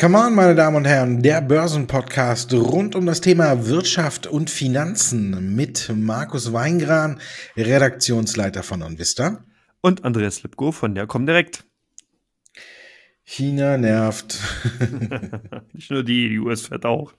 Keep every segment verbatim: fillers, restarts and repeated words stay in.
Come on, meine Damen und Herren, der Börsenpodcast rund um das Thema Wirtschaft und Finanzen mit Markus Weingran, Redaktionsleiter von OnVista. Und Andreas Lipko von der Comdirect. China nervt. Nicht nur die, die U S fährt auch.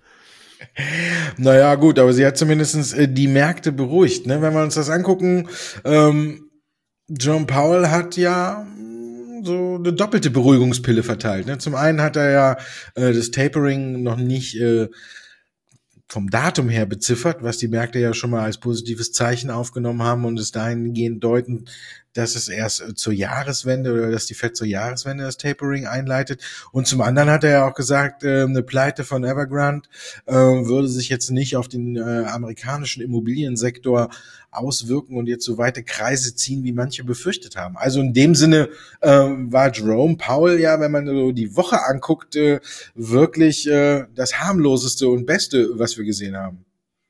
Naja, gut, aber sie hat zumindest die Märkte beruhigt. Ne? Wenn wir uns das angucken, ähm, Jerome Powell hat ja so eine doppelte Beruhigungspille verteilt. Ne? Zum einen hat er ja äh, das Tapering noch nicht äh, vom Datum her beziffert, was die Märkte ja schon mal als positives Zeichen aufgenommen haben und es dahingehend deuten, dass es erst zur Jahreswende oder dass die Fed zur Jahreswende das Tapering einleitet. Und zum anderen hat er ja auch gesagt, äh, eine Pleite von Evergrande äh, würde sich jetzt nicht auf den äh, amerikanischen Immobiliensektor auswirken und jetzt so weite Kreise ziehen, wie manche befürchtet haben. Also in dem Sinne äh, war Jerome Powell ja, wenn man so die Woche anguckt, äh, wirklich äh, das harmloseste und Beste, was wir gesehen haben.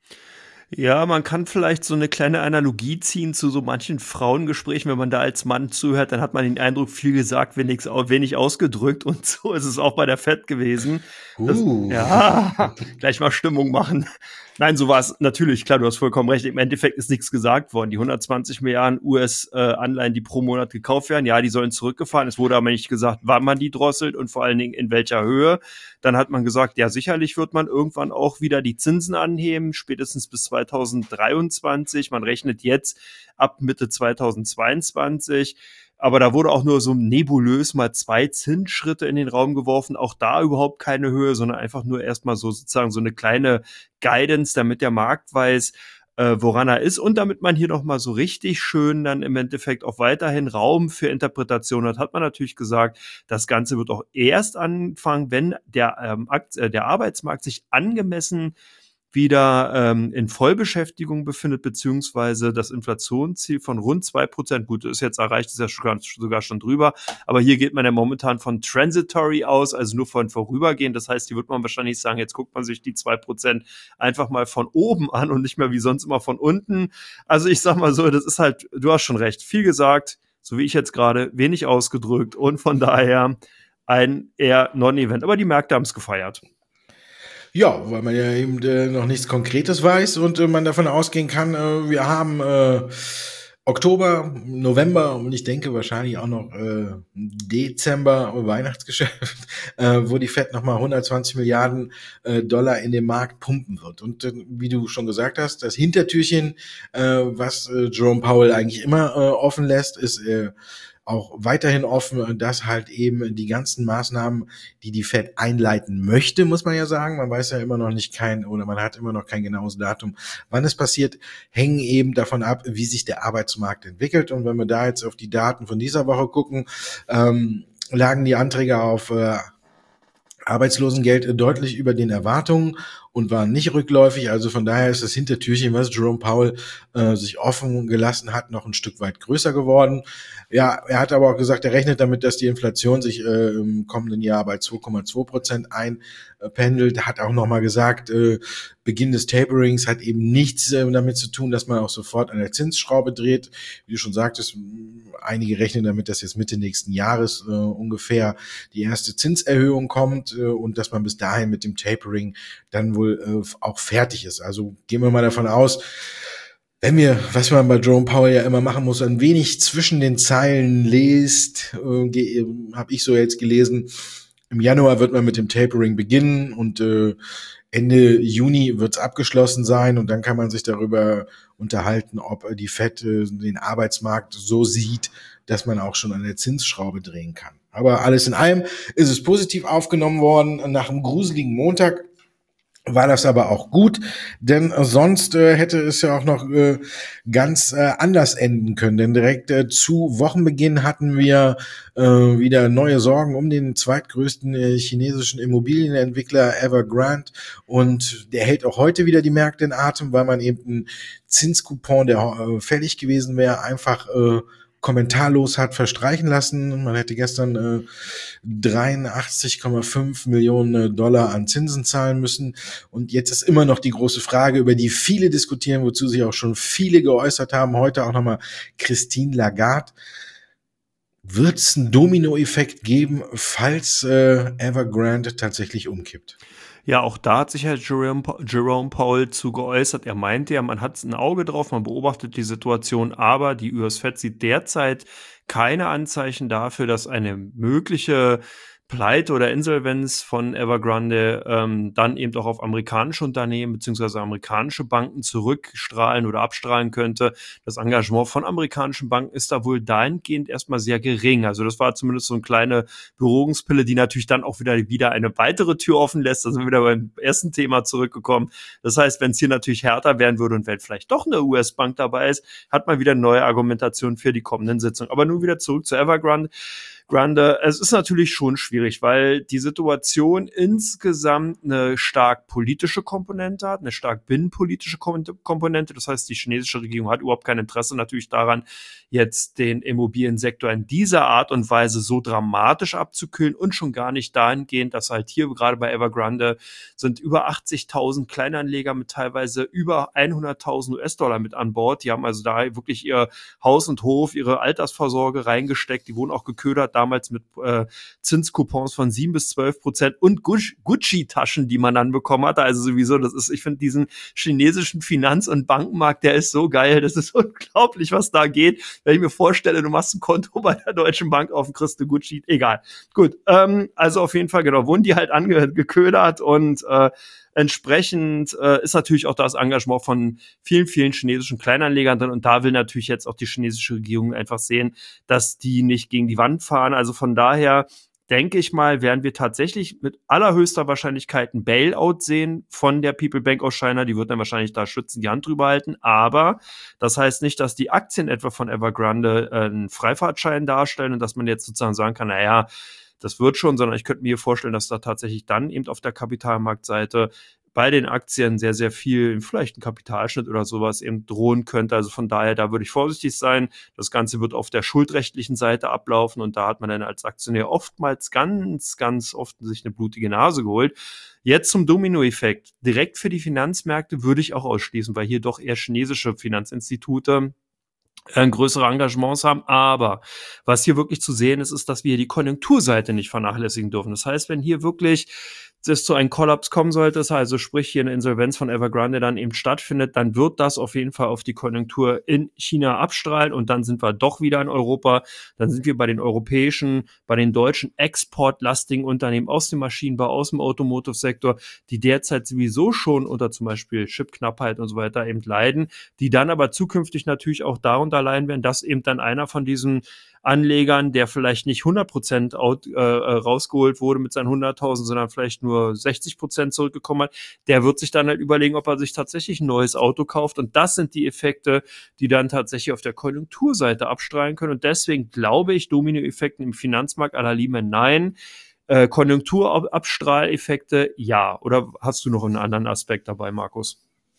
Ja, man kann vielleicht so eine kleine Analogie ziehen zu so manchen Frauengesprächen. Wenn man da als Mann zuhört, dann hat man den Eindruck, viel gesagt, wenig, wenig ausgedrückt. Und so ist es auch bei der Fed gewesen. Das, Uh. Ja, gleich mal Stimmung machen. Nein, so war es natürlich, klar, du hast vollkommen recht. Im Endeffekt ist nichts gesagt worden. Die hundertzwanzig Milliarden U S-Anleihen, die pro Monat gekauft werden, ja, die sollen zurückgefahren. Es wurde aber nicht gesagt, wann man die drosselt und vor allen Dingen in welcher Höhe. Dann hat man gesagt, ja, sicherlich wird man irgendwann auch wieder die Zinsen anheben, spätestens bis zweitausenddreiundzwanzig. Man rechnet jetzt ab Mitte zweitausendzweiundzwanzig. Aber da wurde auch nur so nebulös mal zwei Zinsschritte in den Raum geworfen. Auch da überhaupt keine Höhe, sondern einfach nur erstmal so sozusagen so eine kleine Guidance, damit der Markt weiß, äh, woran er ist. Und damit man hier nochmal so richtig schön dann im Endeffekt auch weiterhin Raum für Interpretation hat, hat man natürlich gesagt, das Ganze wird auch erst anfangen, wenn der, ähm, Akt, äh, der Arbeitsmarkt sich angemessen wieder ähm, in Vollbeschäftigung befindet, beziehungsweise das Inflationsziel von rund zwei Prozent, gut, ist jetzt erreicht, ist ja sogar schon drüber, aber hier geht man ja momentan von transitory aus, also nur von vorübergehend, das heißt, hier wird man wahrscheinlich sagen, jetzt guckt man sich die zwei Prozent einfach mal von oben an und nicht mehr wie sonst immer von unten. Also ich sag mal so, das ist halt, du hast schon recht, viel gesagt, so wie ich jetzt gerade, wenig ausgedrückt und von daher ein eher Non-Event, aber die Märkte haben es gefeiert. Ja, weil man ja eben äh, noch nichts Konkretes weiß und äh, man davon ausgehen kann, äh, wir haben äh, Oktober, November und ich denke wahrscheinlich auch noch äh, Dezember, Weihnachtsgeschäft, äh, wo die Fed nochmal hundertzwanzig Milliarden äh, Dollar in den Markt pumpen wird. Und äh, wie du schon gesagt hast, das Hintertürchen, äh, was äh, Jerome Powell eigentlich immer äh, offen lässt, ist äh, auch weiterhin offen, dass halt eben die ganzen Maßnahmen, die die Fed einleiten möchte, muss man ja sagen, man weiß ja immer noch nicht kein, oder man hat immer noch kein genaues Datum, wann es passiert, hängen eben davon ab, wie sich der Arbeitsmarkt entwickelt. Und wenn wir da jetzt auf die Daten von dieser Woche gucken, ähm, lagen die Anträge auf äh, Arbeitslosengeld deutlich über den Erwartungen und waren nicht rückläufig. Also von daher ist das Hintertürchen, was Jerome Powell äh, sich offen gelassen hat, noch ein Stück weit größer geworden. Ja, er hat aber auch gesagt, er rechnet damit, dass die Inflation sich äh, im kommenden Jahr bei zwei Komma zwei Prozent einpendelt. Er hat auch nochmal gesagt, äh, Beginn des Taperings hat eben nichts äh, damit zu tun, dass man auch sofort an der Zinsschraube dreht. Wie du schon sagtest, einige rechnen damit, dass jetzt Mitte nächsten Jahres äh, ungefähr die erste Zinserhöhung kommt äh, und dass man bis dahin mit dem Tapering dann wohl äh, auch fertig ist. Also gehen wir mal davon aus, wenn wir, was man bei Jerome Powell ja immer machen muss, ein wenig zwischen den Zeilen liest, äh, habe ich so jetzt gelesen, im Januar wird man mit dem Tapering beginnen und äh, Ende Juni wird es abgeschlossen sein und dann kann man sich darüber unterhalten, ob die Fed äh, den Arbeitsmarkt so sieht, dass man auch schon an der Zinsschraube drehen kann. Aber alles in allem ist es positiv aufgenommen worden. Nach einem gruseligen Montag war das aber auch gut, denn sonst äh, hätte es ja auch noch äh, ganz äh, anders enden können. Denn direkt äh, zu Wochenbeginn hatten wir äh, wieder neue Sorgen um den zweitgrößten äh, chinesischen Immobilienentwickler Evergrande und der hält auch heute wieder die Märkte in Atem, weil man eben einen Zinscoupon, der äh, fällig gewesen wäre, einfach äh, kommentarlos hat verstreichen lassen. Man hätte gestern äh, dreiundachtzig Komma fünf Millionen Dollar an Zinsen zahlen müssen. Und jetzt ist immer noch die große Frage, über die viele diskutieren, wozu sich auch schon viele geäußert haben. Heute auch nochmal Christine Lagarde. wird es einen Dominoeffekt geben, falls äh, Evergrande tatsächlich umkippt? Ja, auch da hat sich Herr Jerome, Jerome Powell zu geäußert. Er meinte ja, man hat ein Auge drauf, man beobachtet die Situation, aber die U S Fed sieht derzeit keine Anzeichen dafür, dass eine mögliche Pleite oder Insolvenz von Evergrande ähm, dann eben auch auf amerikanische Unternehmen beziehungsweise amerikanische Banken zurückstrahlen oder abstrahlen könnte. Das Engagement von amerikanischen Banken ist da wohl dahingehend erstmal sehr gering. Also das war zumindest so eine kleine Beruhigungspille, die natürlich dann auch wieder, wieder eine weitere Tür offen lässt. Da sind wir wieder beim ersten Thema zurückgekommen. Das heißt, wenn es hier natürlich härter werden würde und wenn vielleicht doch eine U S-Bank dabei ist, hat man wieder eine neue Argumentation für die kommenden Sitzungen. Aber nun wieder zurück zu Evergrande. Grande, es ist natürlich schon schwierig, weil die Situation insgesamt eine stark politische Komponente hat, eine stark binnenpolitische Komponente. Das heißt, die chinesische Regierung hat überhaupt kein Interesse natürlich daran, jetzt den Immobiliensektor in dieser Art und Weise so dramatisch abzukühlen und schon gar nicht dahingehend, dass halt hier gerade bei Evergrande sind über achtzigtausend Kleinanleger mit teilweise über hunderttausend U S-Dollar mit an Bord. Die haben also da wirklich ihr Haus und Hof, ihre Altersvorsorge reingesteckt. Die wurden auch geködert damals mit äh, Zinscoupons von sieben bis zwölf Prozent und Gucci-Taschen, die man dann bekommen hatte. Also sowieso, das ist, ich finde diesen chinesischen Finanz- und Bankenmarkt, der ist so geil. Das ist unglaublich, was da geht. Wenn ich mir vorstelle, du machst ein Konto bei der Deutschen Bank auf und kriegst du Gucci, egal. Gut, ähm, also auf jeden Fall, genau, wurden die halt angeködert und äh, entsprechend äh, ist natürlich auch das Engagement von vielen, vielen chinesischen Kleinanlegern drin. Und da will natürlich jetzt auch die chinesische Regierung einfach sehen, dass die nicht gegen die Wand fahren. Also von daher denke ich mal, werden wir tatsächlich mit allerhöchster Wahrscheinlichkeit ein Bailout sehen von der People Bank aus China. Die wird dann wahrscheinlich da schützen, die Hand drüber halten. Aber das heißt nicht, dass die Aktien etwa von Evergrande äh, einen Freifahrtschein darstellen und dass man jetzt sozusagen sagen kann, naja, das wird schon, sondern ich könnte mir vorstellen, dass da tatsächlich dann eben auf der Kapitalmarktseite bei den Aktien sehr, sehr viel, vielleicht ein Kapitalschnitt oder sowas eben drohen könnte. Also von daher, da würde ich vorsichtig sein. Das Ganze wird auf der schuldrechtlichen Seite ablaufen und da hat man dann als Aktionär oftmals ganz, ganz oft sich eine blutige Nase geholt. Jetzt zum Dominoeffekt. Direkt für die Finanzmärkte würde ich auch ausschließen, weil hier doch eher chinesische Finanzinstitute äh, größere Engagements haben. Aber was hier wirklich zu sehen ist, ist, dass wir die Konjunkturseite nicht vernachlässigen dürfen. Das heißt, wenn hier wirklich es zu einem Kollaps kommen sollte, also sprich hier eine Insolvenz von Evergrande dann eben stattfindet, dann wird das auf jeden Fall auf die Konjunktur in China abstrahlen und dann sind wir doch wieder in Europa, dann sind wir bei den europäischen, bei den deutschen exportlastigen Unternehmen aus dem Maschinenbau, aus dem Automotive-Sektor, die derzeit sowieso schon unter zum Beispiel Chipknappheit und so weiter eben leiden, die dann aber zukünftig natürlich auch darunter leiden werden, dass eben dann einer von diesen Anlegern, der vielleicht nicht hundert Prozent out, äh, rausgeholt wurde mit seinen hunderttausend, sondern vielleicht nur sechzig Prozent zurückgekommen hat, der wird sich dann halt überlegen, ob er sich tatsächlich ein neues Auto kauft. Und das sind die Effekte, die dann tatsächlich auf der Konjunkturseite abstrahlen können. Und deswegen glaube ich, Dominoeffekten im Finanzmarkt aller Liebe nein. Äh, Konjunkturabstrahleffekte ja. Oder hast du noch einen anderen Aspekt dabei, Markus?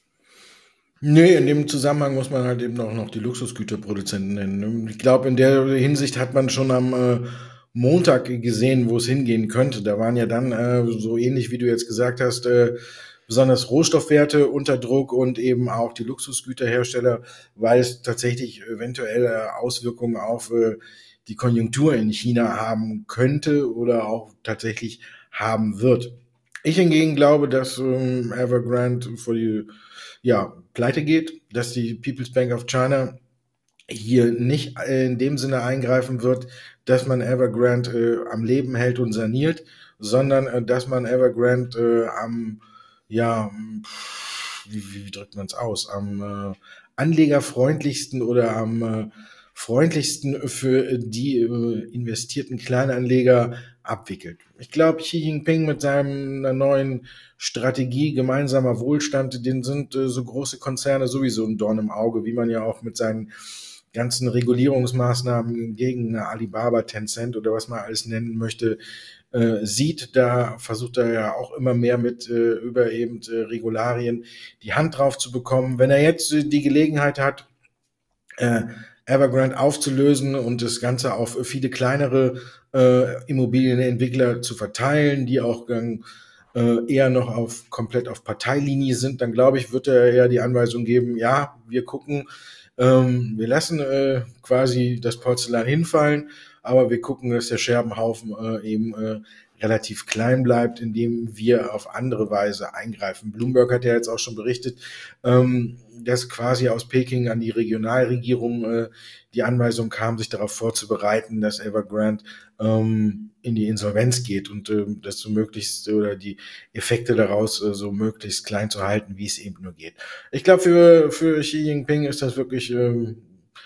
Nee, in dem Zusammenhang muss man halt eben auch noch die Luxusgüterproduzenten nennen. Ich glaube, in der Hinsicht hat man schon am äh, Montag gesehen, wo es hingehen könnte. Da waren ja dann, äh, so ähnlich wie du jetzt gesagt hast, äh, besonders Rohstoffwerte unter Druck und eben auch die Luxusgüterhersteller, weil es tatsächlich eventuelle Auswirkungen auf äh, die Konjunktur in China haben könnte oder auch tatsächlich haben wird. Ich hingegen glaube, dass ähm, Evergrande vor die ja, pleite geht, dass die People's Bank of China hier nicht in dem Sinne eingreifen wird, dass man Evergrande äh, am Leben hält und saniert, sondern äh, dass man Evergrande äh, am, ja, wie, wie drückt man es aus, am äh, anlegerfreundlichsten oder am äh, freundlichsten für die äh, investierten Kleinanleger abwickelt. Ich glaube, Xi Jinping mit seiner neuen Strategie gemeinsamer Wohlstand, den sind äh, so große Konzerne sowieso ein Dorn im Auge, wie man ja auch mit seinen ganzen Regulierungsmaßnahmen gegen Alibaba, Tencent oder was man alles nennen möchte, äh, sieht. Da versucht er ja auch immer mehr mit äh, über eben äh, Regularien die Hand drauf zu bekommen. Wenn er jetzt äh, die Gelegenheit hat, äh, Evergrande aufzulösen und das Ganze auf viele kleinere äh, Immobilienentwickler zu verteilen, die auch äh, eher noch auf komplett auf Parteilinie sind, dann glaube ich, wird er eher die Anweisung geben, ja, wir gucken, Ähm, wir lassen äh, quasi das Porzellan hinfallen, aber wir gucken, dass der Scherbenhaufen äh, eben äh, relativ klein bleibt, indem wir auf andere Weise eingreifen. Bloomberg hat ja jetzt auch schon berichtet, ähm, dass quasi aus Peking an die Regionalregierung äh, die Anweisung kam, sich darauf vorzubereiten, dass Evergrande ähm, in die Insolvenz geht und äh, das so möglichst oder die Effekte daraus äh, so möglichst klein zu halten, wie es eben nur geht. Ich glaube, für, für Xi Jinping ist das wirklich ähm,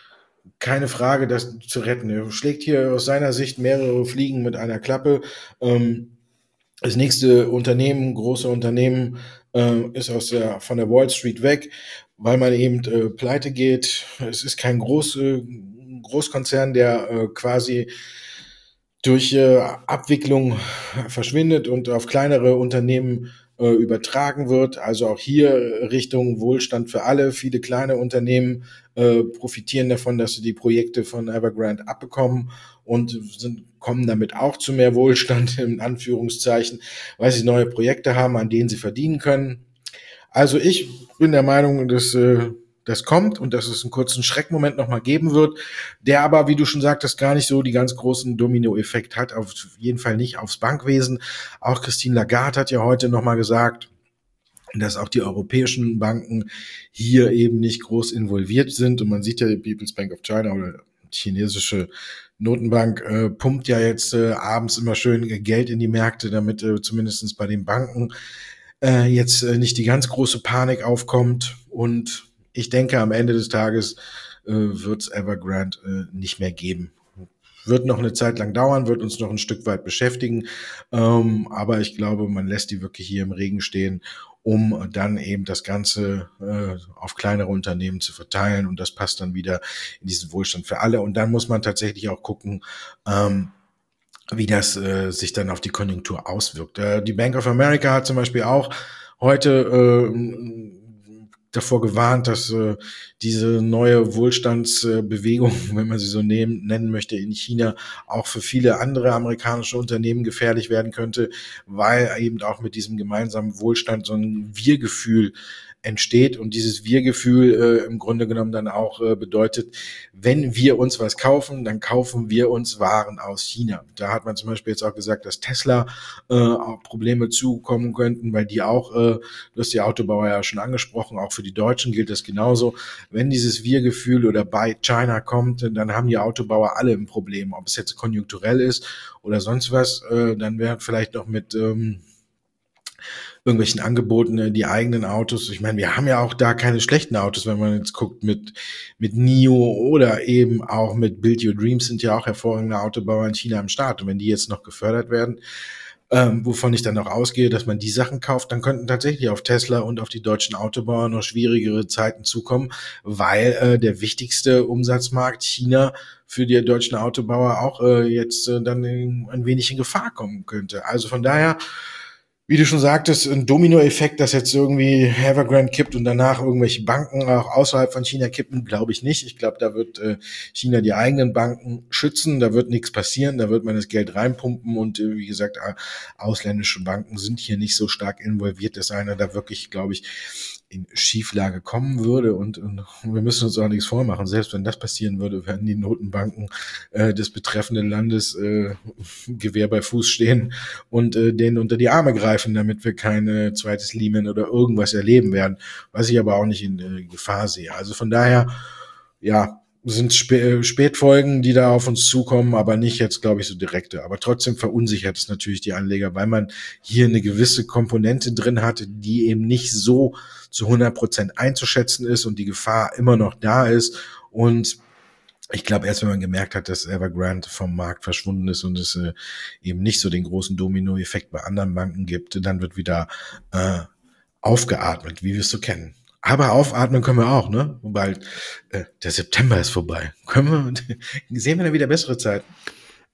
keine Frage, das zu retten. Er schlägt hier aus seiner Sicht mehrere Fliegen mit einer Klappe. Ähm, das nächste Unternehmen, große Unternehmen, äh, ist aus der, von der Wall Street weg, weil man eben äh, pleite geht. Es ist kein Groß, äh, Großkonzern, der äh, quasi durch äh, Abwicklung verschwindet und auf kleinere Unternehmen äh, übertragen wird. Also auch hier Richtung Wohlstand für alle. Viele kleine Unternehmen äh, profitieren davon, dass sie die Projekte von Evergrande abbekommen und sind, kommen damit auch zu mehr Wohlstand, in Anführungszeichen, weil sie neue Projekte haben, an denen sie verdienen können. Also ich bin der Meinung, dass äh, das kommt und dass es einen kurzen Schreckmoment nochmal geben wird, der aber, wie du schon sagtest, gar nicht so die ganz großen Domino-Effekt hat, auf jeden Fall nicht aufs Bankwesen. Auch Christine Lagarde hat ja heute nochmal gesagt, dass auch die europäischen Banken hier eben nicht groß involviert sind. Und man sieht ja, die People's Bank of China oder die chinesische Notenbank äh, pumpt ja jetzt äh, abends immer schön Geld in die Märkte, damit äh, zumindest bei den Banken äh, jetzt äh, nicht die ganz große Panik aufkommt. Und ich denke, am Ende des Tages äh, wird es Evergrande äh, nicht mehr geben. Wird noch eine Zeit lang dauern, wird uns noch ein Stück weit beschäftigen. Ähm, aber ich glaube, man lässt die wirklich hier im Regen stehen, um dann eben das Ganze äh, auf kleinere Unternehmen zu verteilen. Und das passt dann wieder in diesen Wohlstand für alle. Und dann muss man tatsächlich auch gucken, ähm, wie das äh, sich dann auf die Konjunktur auswirkt. Äh, die Bank of America hat zum Beispiel auch heute äh, davor gewarnt, dass äh, diese neue Wohlstandsbewegung, äh, wenn man sie so nehmen, nennen möchte, in China auch für viele andere amerikanische Unternehmen gefährlich werden könnte, weil eben auch mit diesem gemeinsamen Wohlstand so ein Wir-Gefühl entsteht und dieses Wir-Gefühl äh, im Grunde genommen dann auch äh, bedeutet, wenn wir uns was kaufen, dann kaufen wir uns Waren aus China. Da hat man zum Beispiel jetzt auch gesagt, dass Tesla äh, auch Probleme zukommen könnten, weil die auch, äh, du hast die Autobauer ja schon angesprochen, auch für die Deutschen gilt das genauso. Wenn dieses Wir-Gefühl oder Buy China kommt, dann haben die Autobauer alle ein Problem, ob es jetzt konjunkturell ist oder sonst was, äh, dann wäre vielleicht noch mit ähm, irgendwelchen Angeboten, die eigenen Autos. Ich meine, wir haben ja auch da keine schlechten Autos, wenn man jetzt guckt mit mit N I O oder eben auch mit Build Your Dreams sind ja auch hervorragende Autobauer in China am Start. Und wenn die jetzt noch gefördert werden, ähm, wovon ich dann auch ausgehe, dass man die Sachen kauft, dann könnten tatsächlich auf Tesla und auf die deutschen Autobauer noch schwierigere Zeiten zukommen, weil äh, der wichtigste Umsatzmarkt China für die deutschen Autobauer auch äh, jetzt äh, dann in, ein wenig in Gefahr kommen könnte. Also von daher, wie du schon sagtest, ein Dominoeffekt, dass jetzt irgendwie Evergrande kippt und danach irgendwelche Banken auch außerhalb von China kippen, glaube ich nicht. Ich glaube, da wird äh, China die eigenen Banken schützen, da wird nichts passieren, da wird man das Geld reinpumpen und äh, wie gesagt, äh, ausländische Banken sind hier nicht so stark involviert, dass einer da wirklich, glaube ich, in Schieflage kommen würde und, und wir müssen uns auch nichts vormachen. Selbst wenn das passieren würde, werden die Notenbanken äh, des betreffenden Landes äh, Gewehr bei Fuß stehen und äh, denen unter die Arme greifen, damit wir kein äh, zweites Lehman oder irgendwas erleben werden, was ich aber auch nicht in äh, Gefahr sehe. Also von daher, ja, sind Spä- Spätfolgen, die da auf uns zukommen, aber nicht jetzt, glaube ich, so direkte. Aber trotzdem verunsichert es natürlich die Anleger, weil man hier eine gewisse Komponente drin hatte, die eben nicht so zu hundert Prozent einzuschätzen ist und die Gefahr immer noch da ist. Und ich glaube, erst wenn man gemerkt hat, dass Evergrande vom Markt verschwunden ist und es äh, eben nicht so den großen Domino-Effekt bei anderen Banken gibt, dann wird wieder äh, aufgeatmet, wie wir es so kennen. Aber aufatmen können wir auch, ne? Wobei äh, der September ist vorbei. Können wir, sehen wir dann wieder bessere Zeiten?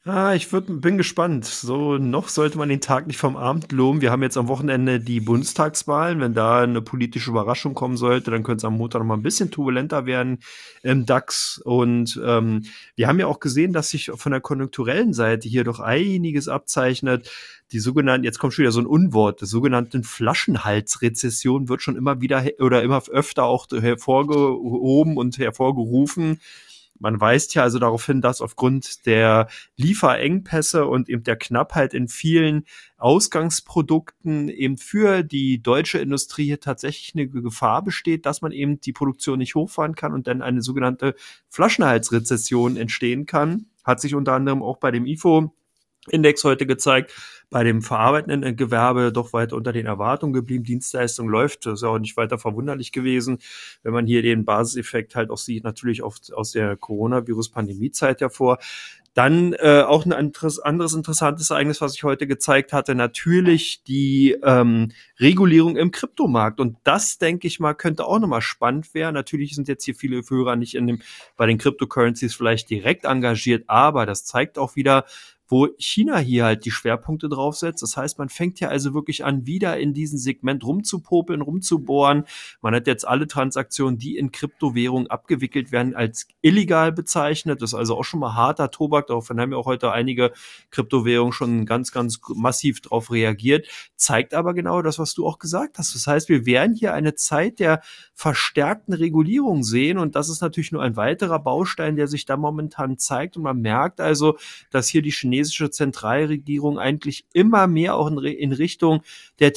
Ah, ich würd, bin gespannt. So, noch sollte man den Tag nicht vom Abend loben. Wir haben jetzt am Wochenende die Bundestagswahlen. Wenn da eine politische Überraschung kommen sollte, dann könnte es am Montag noch mal ein bisschen turbulenter werden im DAX. Und ähm, wir haben ja auch gesehen, dass sich von der konjunkturellen Seite hier doch einiges abzeichnet. Die sogenannten, jetzt kommt schon wieder so ein Unwort, die sogenannten Flaschenhalsrezession wird schon immer wieder he- oder immer öfter auch hervorgehoben und hervorgerufen. Man weist ja also darauf hin, dass aufgrund der Lieferengpässe und eben der Knappheit in vielen Ausgangsprodukten eben für die deutsche Industrie hier tatsächlich eine Gefahr besteht, dass man eben die Produktion nicht hochfahren kann und dann eine sogenannte Flaschenhalsrezession entstehen kann. Hat sich unter anderem auch bei dem I F O Index heute gezeigt, bei dem verarbeitenden Gewerbe doch weiter unter den Erwartungen geblieben. Dienstleistung läuft, das ist auch nicht weiter verwunderlich gewesen, wenn man hier den Basiseffekt halt auch sieht, natürlich auf, aus der Coronavirus-Pandemie-Zeit hervor. Dann äh, auch ein anderes, anderes interessantes Ereignis, was ich heute gezeigt hatte, natürlich die ähm, Regulierung im Kryptomarkt. Und das, denke ich mal, könnte auch nochmal spannend werden. Natürlich sind jetzt hier viele Hörer nicht in dem, bei den Cryptocurrencies vielleicht direkt engagiert, aber das zeigt auch wieder, wo China hier halt die Schwerpunkte draufsetzt. Das heißt, man fängt ja also wirklich an, wieder in diesem Segment rumzupopeln, rumzubohren. Man hat jetzt alle Transaktionen, die in Kryptowährungen abgewickelt werden, als illegal bezeichnet. Das ist also auch schon mal harter Tobak. Daraufhin haben ja auch heute einige Kryptowährungen schon ganz, ganz massiv drauf reagiert. Zeigt aber genau das, was du auch gesagt hast. Das heißt, wir werden hier eine Zeit der verstärkten Regulierung sehen. Und das ist natürlich nur ein weiterer Baustein, der sich da momentan zeigt. Und man merkt also, dass hier die chinesische Zentralregierung eigentlich immer mehr auch in, in Richtung der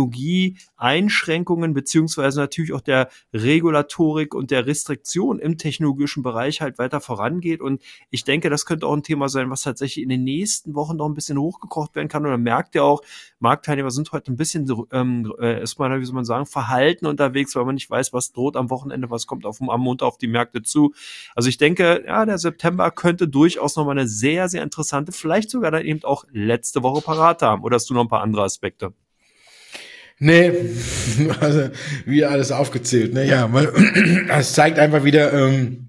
Technologie-Einschränkungen beziehungsweise natürlich auch der Regulatorik und der Restriktion im technologischen Bereich halt weiter vorangeht. Und ich denke, das könnte auch ein Thema sein, was tatsächlich in den nächsten Wochen noch ein bisschen hochgekocht werden kann. Und man merkt ja auch, Marktteilnehmer sind heute ein bisschen so, ähm, äh, erstmal, wie soll man sagen, verhalten unterwegs, weil man nicht weiß, was droht am Wochenende, was kommt auf, am Montag auf die Märkte zu. Also ich denke, ja, der September könnte durchaus nochmal eine sehr, sehr interessante, vielleicht sogar dann eben auch letzte Woche parat haben. Oder hast du noch ein paar andere Aspekte? Nee, also wie alles aufgezählt, ne? Ja, weil es zeigt einfach wieder, ähm,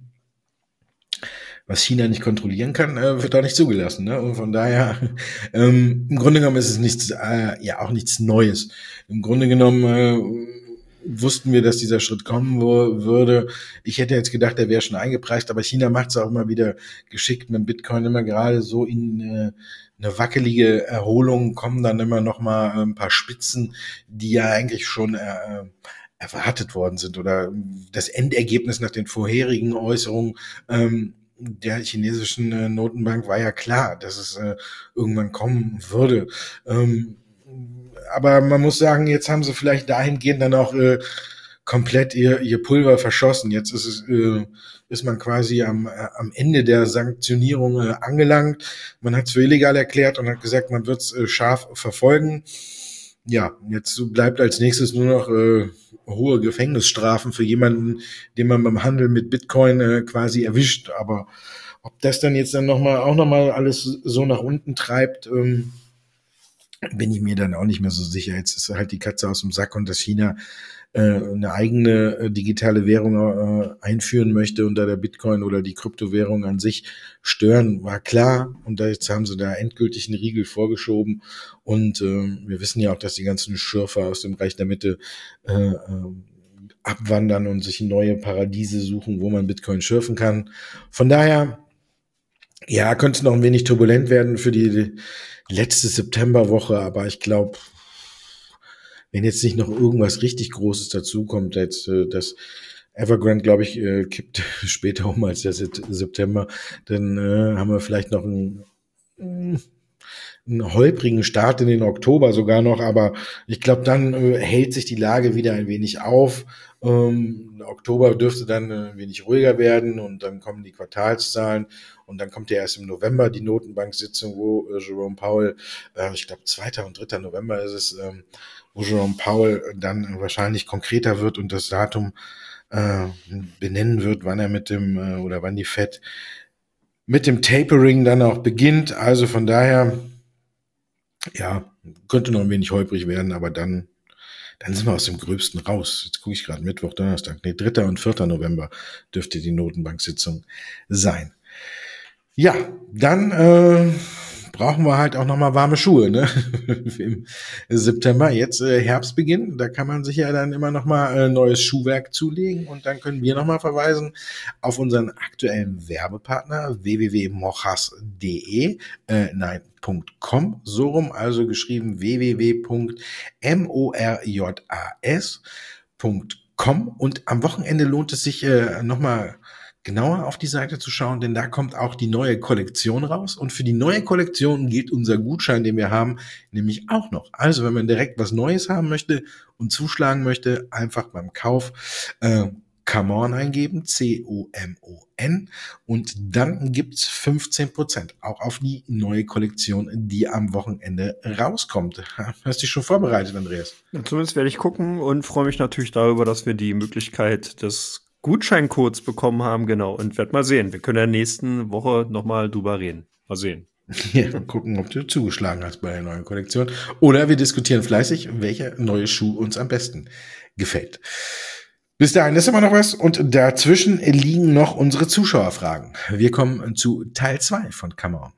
was China nicht kontrollieren kann, äh, wird auch nicht zugelassen, ne? Und von daher, ähm, im Grunde genommen ist es nichts, äh, ja auch nichts Neues. Im Grunde genommen äh, wussten wir, dass dieser Schritt kommen wo, würde. Ich hätte jetzt gedacht, der wäre schon eingepreist, aber China macht es auch immer wieder geschickt mit Bitcoin, immer gerade so in äh, eine wackelige Erholung, kommen dann immer noch mal ein paar Spitzen, die ja eigentlich schon äh, erwartet worden sind oder das Endergebnis nach den vorherigen Äußerungen ähm, der chinesischen äh, Notenbank war ja klar, dass es äh, irgendwann kommen würde. Ähm, aber man muss sagen, jetzt haben sie vielleicht dahingehend dann auch äh, komplett ihr, ihr Pulver verschossen. Jetzt ist es, äh, ist man quasi am, äh, am Ende der Sanktionierung äh, angelangt. Man hat es für illegal erklärt und hat gesagt, man wird es äh, scharf verfolgen. Ja, jetzt bleibt als nächstes nur noch äh, hohe Gefängnisstrafen für jemanden, den man beim Handel mit Bitcoin äh, quasi erwischt. Aber ob das dann jetzt dann noch mal auch noch mal alles so nach unten treibt, ähm, bin ich mir dann auch nicht mehr so sicher. Jetzt ist halt die Katze aus dem Sack und dass China äh, eine eigene äh, digitale Währung äh, einführen möchte und da der Bitcoin oder die Kryptowährung an sich stören, war klar. Und da jetzt haben sie da endgültig einen Riegel vorgeschoben. Und äh, wir wissen ja auch, dass die ganzen Schürfer aus dem Reich der Mitte äh, äh, abwandern und sich neue Paradiese suchen, wo man Bitcoin schürfen kann. Von daher, ja, könnte es noch ein wenig turbulent werden für die letzte Septemberwoche, aber ich glaube, wenn jetzt nicht noch irgendwas richtig Großes dazukommt, jetzt äh, das Evergrande, glaube ich, äh, kippt später um als der September, dann äh, haben wir vielleicht noch einen, einen holprigen Start in den Oktober sogar noch, aber ich glaube, dann äh, hält sich die Lage wieder ein wenig auf. Ähm, Oktober dürfte dann äh, ein wenig ruhiger werden und dann kommen die Quartalszahlen und dann kommt ja erst im November die Notenbank-Sitzung, wo äh, Jerome Powell, äh, ich glaube zweiter und dritter November ist es, ähm, wo Jerome Powell dann wahrscheinlich konkreter wird und das Datum äh, benennen wird, wann er mit dem äh, oder wann die Fed mit dem Tapering dann auch beginnt. Also von daher, ja, könnte noch ein wenig holprig werden, aber dann dann sind wir aus dem Gröbsten raus. Jetzt gucke ich gerade Mittwoch, Donnerstag. Nee, dritter und vierter November dürfte die Notenbank-Sitzung sein. Ja, dann äh, brauchen wir halt auch nochmal warme Schuhe, ne? Im September, jetzt äh, Herbstbeginn, da kann man sich ja dann immer nochmal äh, neues Schuhwerk zulegen und dann können wir nochmal verweisen auf unseren aktuellen Werbepartner w w w punkt mochas punkt de, äh, nein, .com, so rum, also geschrieben w w w punkt morjas punkt com und am Wochenende lohnt es sich äh, nochmal genauer auf die Seite zu schauen, denn da kommt auch die neue Kollektion raus und für die neue Kollektion gilt unser Gutschein, den wir haben, nämlich auch noch. Also wenn man direkt was Neues haben möchte und zuschlagen möchte, einfach beim Kauf äh, Come On eingeben, C O M O N und dann gibt's fünfzehn Prozent auch auf die neue Kollektion, die am Wochenende rauskommt. Hast du dich schon vorbereitet, Andreas? Ja, zumindest werde ich gucken und freue mich natürlich darüber, dass wir die Möglichkeit des Gutscheincodes bekommen haben, genau. Und werd mal sehen. Wir können ja nächsten Woche nochmal drüber reden. Mal sehen. Ja, mal gucken, ob du zugeschlagen hast bei der neuen Kollektion. Oder wir diskutieren fleißig, welcher neue Schuh uns am besten gefällt. Bis dahin ist immer noch was und dazwischen liegen noch unsere Zuschauerfragen. Wir kommen zu Teil zwei von Come On.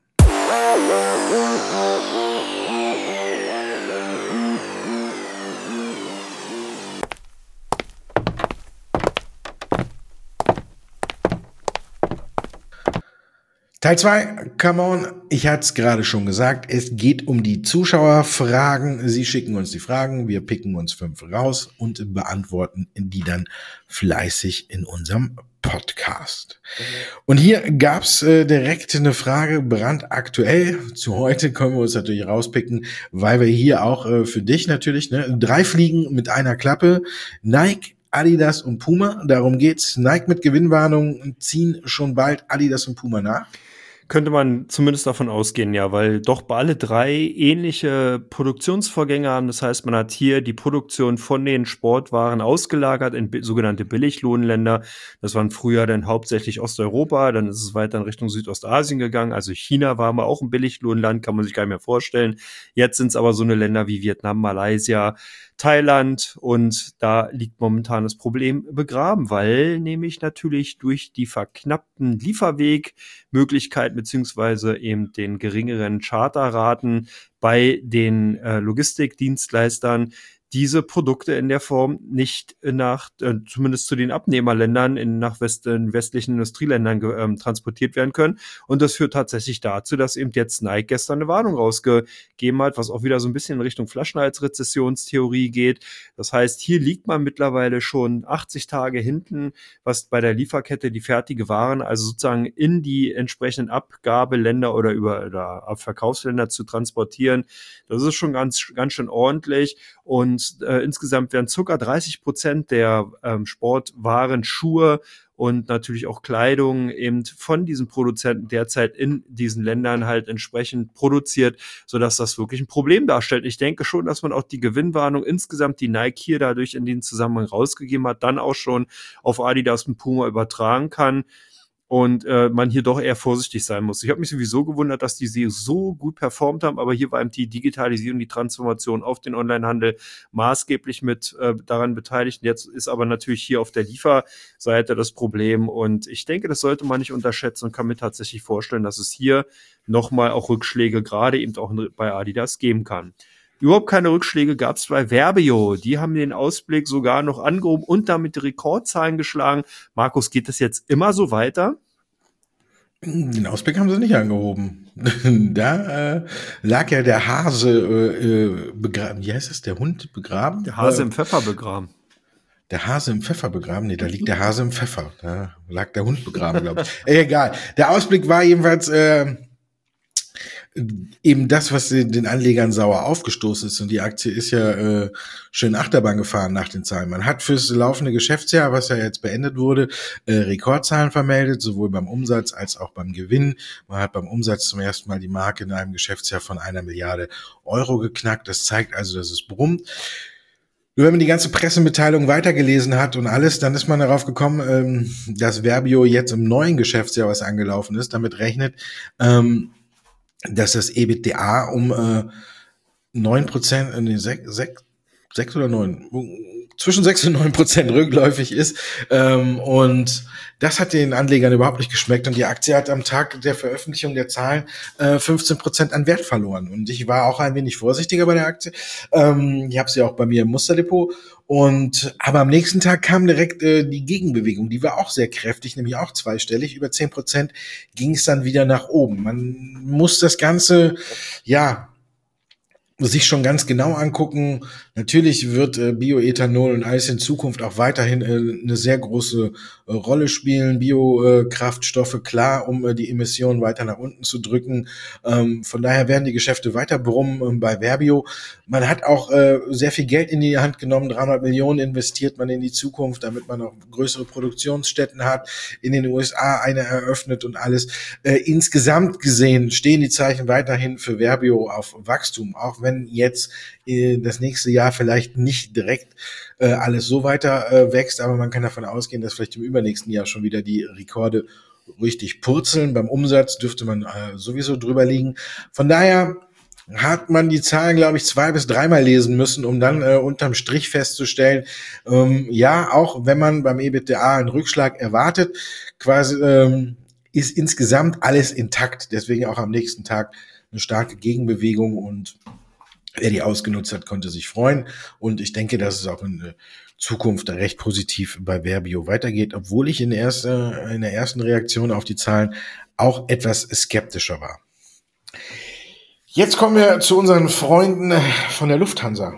Teil zwei, Come On, ich hatte es gerade schon gesagt, es geht um die Zuschauerfragen. Sie schicken uns die Fragen, wir picken uns fünf raus und beantworten die dann fleißig in unserem Podcast. Und hier gab's äh, direkt eine Frage, brandaktuell. Zu heute können wir uns natürlich rauspicken, weil wir hier auch äh, für dich natürlich, ne, drei Fliegen mit einer Klappe, Nike, Adidas und Puma, darum geht's. Nike mit Gewinnwarnung ziehen schon bald Adidas und Puma nach. Könnte man zumindest davon ausgehen, ja, weil doch bei alle drei ähnliche Produktionsvorgänge haben. Das heißt, man hat hier die Produktion von den Sportwaren ausgelagert in sogenannte Billiglohnländer. Das waren früher dann hauptsächlich Osteuropa, dann ist es weiter in Richtung Südostasien gegangen. Also China war mal auch ein Billiglohnland, kann man sich gar nicht mehr vorstellen. Jetzt sind es aber so eine Länder wie Vietnam, Malaysia, Thailand und da liegt momentan das Problem begraben, weil nämlich natürlich durch die verknappten Lieferwegmöglichkeiten beziehungsweise eben den geringeren Charterraten bei den äh, Logistikdienstleistern diese Produkte in der Form nicht nach, äh, zumindest zu den Abnehmerländern, in, nach West, in westlichen Industrieländern ge, ähm, transportiert werden können. Und das führt tatsächlich dazu, dass eben jetzt Nike gestern eine Warnung rausgegeben hat, was auch wieder so ein bisschen in Richtung Flaschenhals-Rezessionstheorie geht. Das heißt, hier liegt man mittlerweile schon achtzig Tage hinten, was bei der Lieferkette die fertige Waren, also sozusagen in die entsprechenden Abgabeländer oder über oder Verkaufsländer zu transportieren. Das ist schon ganz, ganz schön ordentlich. Und äh, insgesamt werden ca. dreißig Prozent der ähm, Sportwaren, Schuhe und natürlich auch Kleidung eben von diesen Produzenten derzeit in diesen Ländern halt entsprechend produziert, sodass das wirklich ein Problem darstellt. Ich denke schon, dass man auch die Gewinnwarnung insgesamt, die Nike hier dadurch in den Zusammenhang rausgegeben hat, dann auch schon auf Adidas und Puma übertragen kann. Und äh, man hier doch eher vorsichtig sein muss. Ich habe mich sowieso gewundert, dass die so gut performt haben, aber hier war eben die Digitalisierung, die Transformation auf den Onlinehandel maßgeblich mit äh, daran beteiligt. Jetzt ist aber natürlich hier auf der Lieferseite das Problem und ich denke, das sollte man nicht unterschätzen und kann mir tatsächlich vorstellen, dass es hier nochmal auch Rückschläge gerade eben auch bei Adidas geben kann. Überhaupt keine Rückschläge gab es bei Verbio. Die haben den Ausblick sogar noch angehoben und damit die Rekordzahlen geschlagen. Markus, geht das jetzt immer so weiter? Den Ausblick haben sie nicht angehoben. Da äh, lag ja der Hase äh, begraben. Wie heißt das? Der Hund begraben? Der Hase äh, im Pfeffer begraben. Der Hase im Pfeffer begraben? Nee, da liegt der Hase im Pfeffer. Da lag der Hund begraben, glaube ich. Egal. Der Ausblick war jedenfalls äh, eben das, was den Anlegern sauer aufgestoßen ist. Und die Aktie ist ja äh, schön Achterbahn gefahren nach den Zahlen. Man hat fürs laufende Geschäftsjahr, was ja jetzt beendet wurde, äh, Rekordzahlen vermeldet, sowohl beim Umsatz als auch beim Gewinn. Man hat beim Umsatz zum ersten Mal die Marke in einem Geschäftsjahr von einer Milliarde Euro geknackt. Das zeigt also, dass es brummt. Nur wenn man die ganze Pressemitteilung weitergelesen hat und alles, dann ist man darauf gekommen, ähm, dass Verbio jetzt im neuen Geschäftsjahr, was angelaufen ist, damit rechnet, ähm, dass das EBITDA um äh, neun Prozent, äh, sechs, sechs oder neun, zwischen sechs und neun Prozent rückläufig ist. Ähm, und das hat den Anlegern überhaupt nicht geschmeckt. Und die Aktie hat am Tag der Veröffentlichung der Zahlen äh, fünfzehn Prozent an Wert verloren. Und ich war auch ein wenig vorsichtiger bei der Aktie. Ähm, ich habe sie auch bei mir im Musterdepot. Und aber am nächsten Tag kam direkt äh, die Gegenbewegung. Die war auch sehr kräftig, nämlich auch zweistellig. Über zehn Prozent ging es dann wieder nach oben. Man muss das Ganze, ja, sich schon ganz genau angucken. Natürlich wird äh, Bioethanol und alles in Zukunft auch weiterhin äh, eine sehr große äh, Rolle spielen. Biokraftstoffe, äh, klar, um äh, die Emissionen weiter nach unten zu drücken. Ähm, von daher werden die Geschäfte weiter brummen äh, bei Verbio. Man hat auch äh, sehr viel Geld in die Hand genommen. dreihundert Millionen investiert man in die Zukunft, damit man auch größere Produktionsstätten hat. In den U S A eine eröffnet und alles. Äh, insgesamt gesehen stehen die Zeichen weiterhin für Verbio auf Wachstum, auch wenn jetzt äh, das nächste Jahr vielleicht nicht direkt äh, alles so weiter äh, wächst, aber man kann davon ausgehen, dass vielleicht im übernächsten Jahr schon wieder die Rekorde richtig purzeln. Beim Umsatz dürfte man äh, sowieso drüber liegen. Von daher hat man die Zahlen, glaube ich, zwei bis dreimal lesen müssen, um dann äh, unterm Strich festzustellen, ähm, ja, auch wenn man beim EBITDA einen Rückschlag erwartet, quasi ähm, ist insgesamt alles intakt. Deswegen auch am nächsten Tag eine starke Gegenbewegung, und wer die ausgenutzt hat, konnte sich freuen. Und ich denke, dass es auch in Zukunft recht positiv bei Verbio weitergeht, obwohl ich in der, erste, in der ersten Reaktion auf die Zahlen auch etwas skeptischer war. Jetzt kommen wir zu unseren Freunden von der Lufthansa.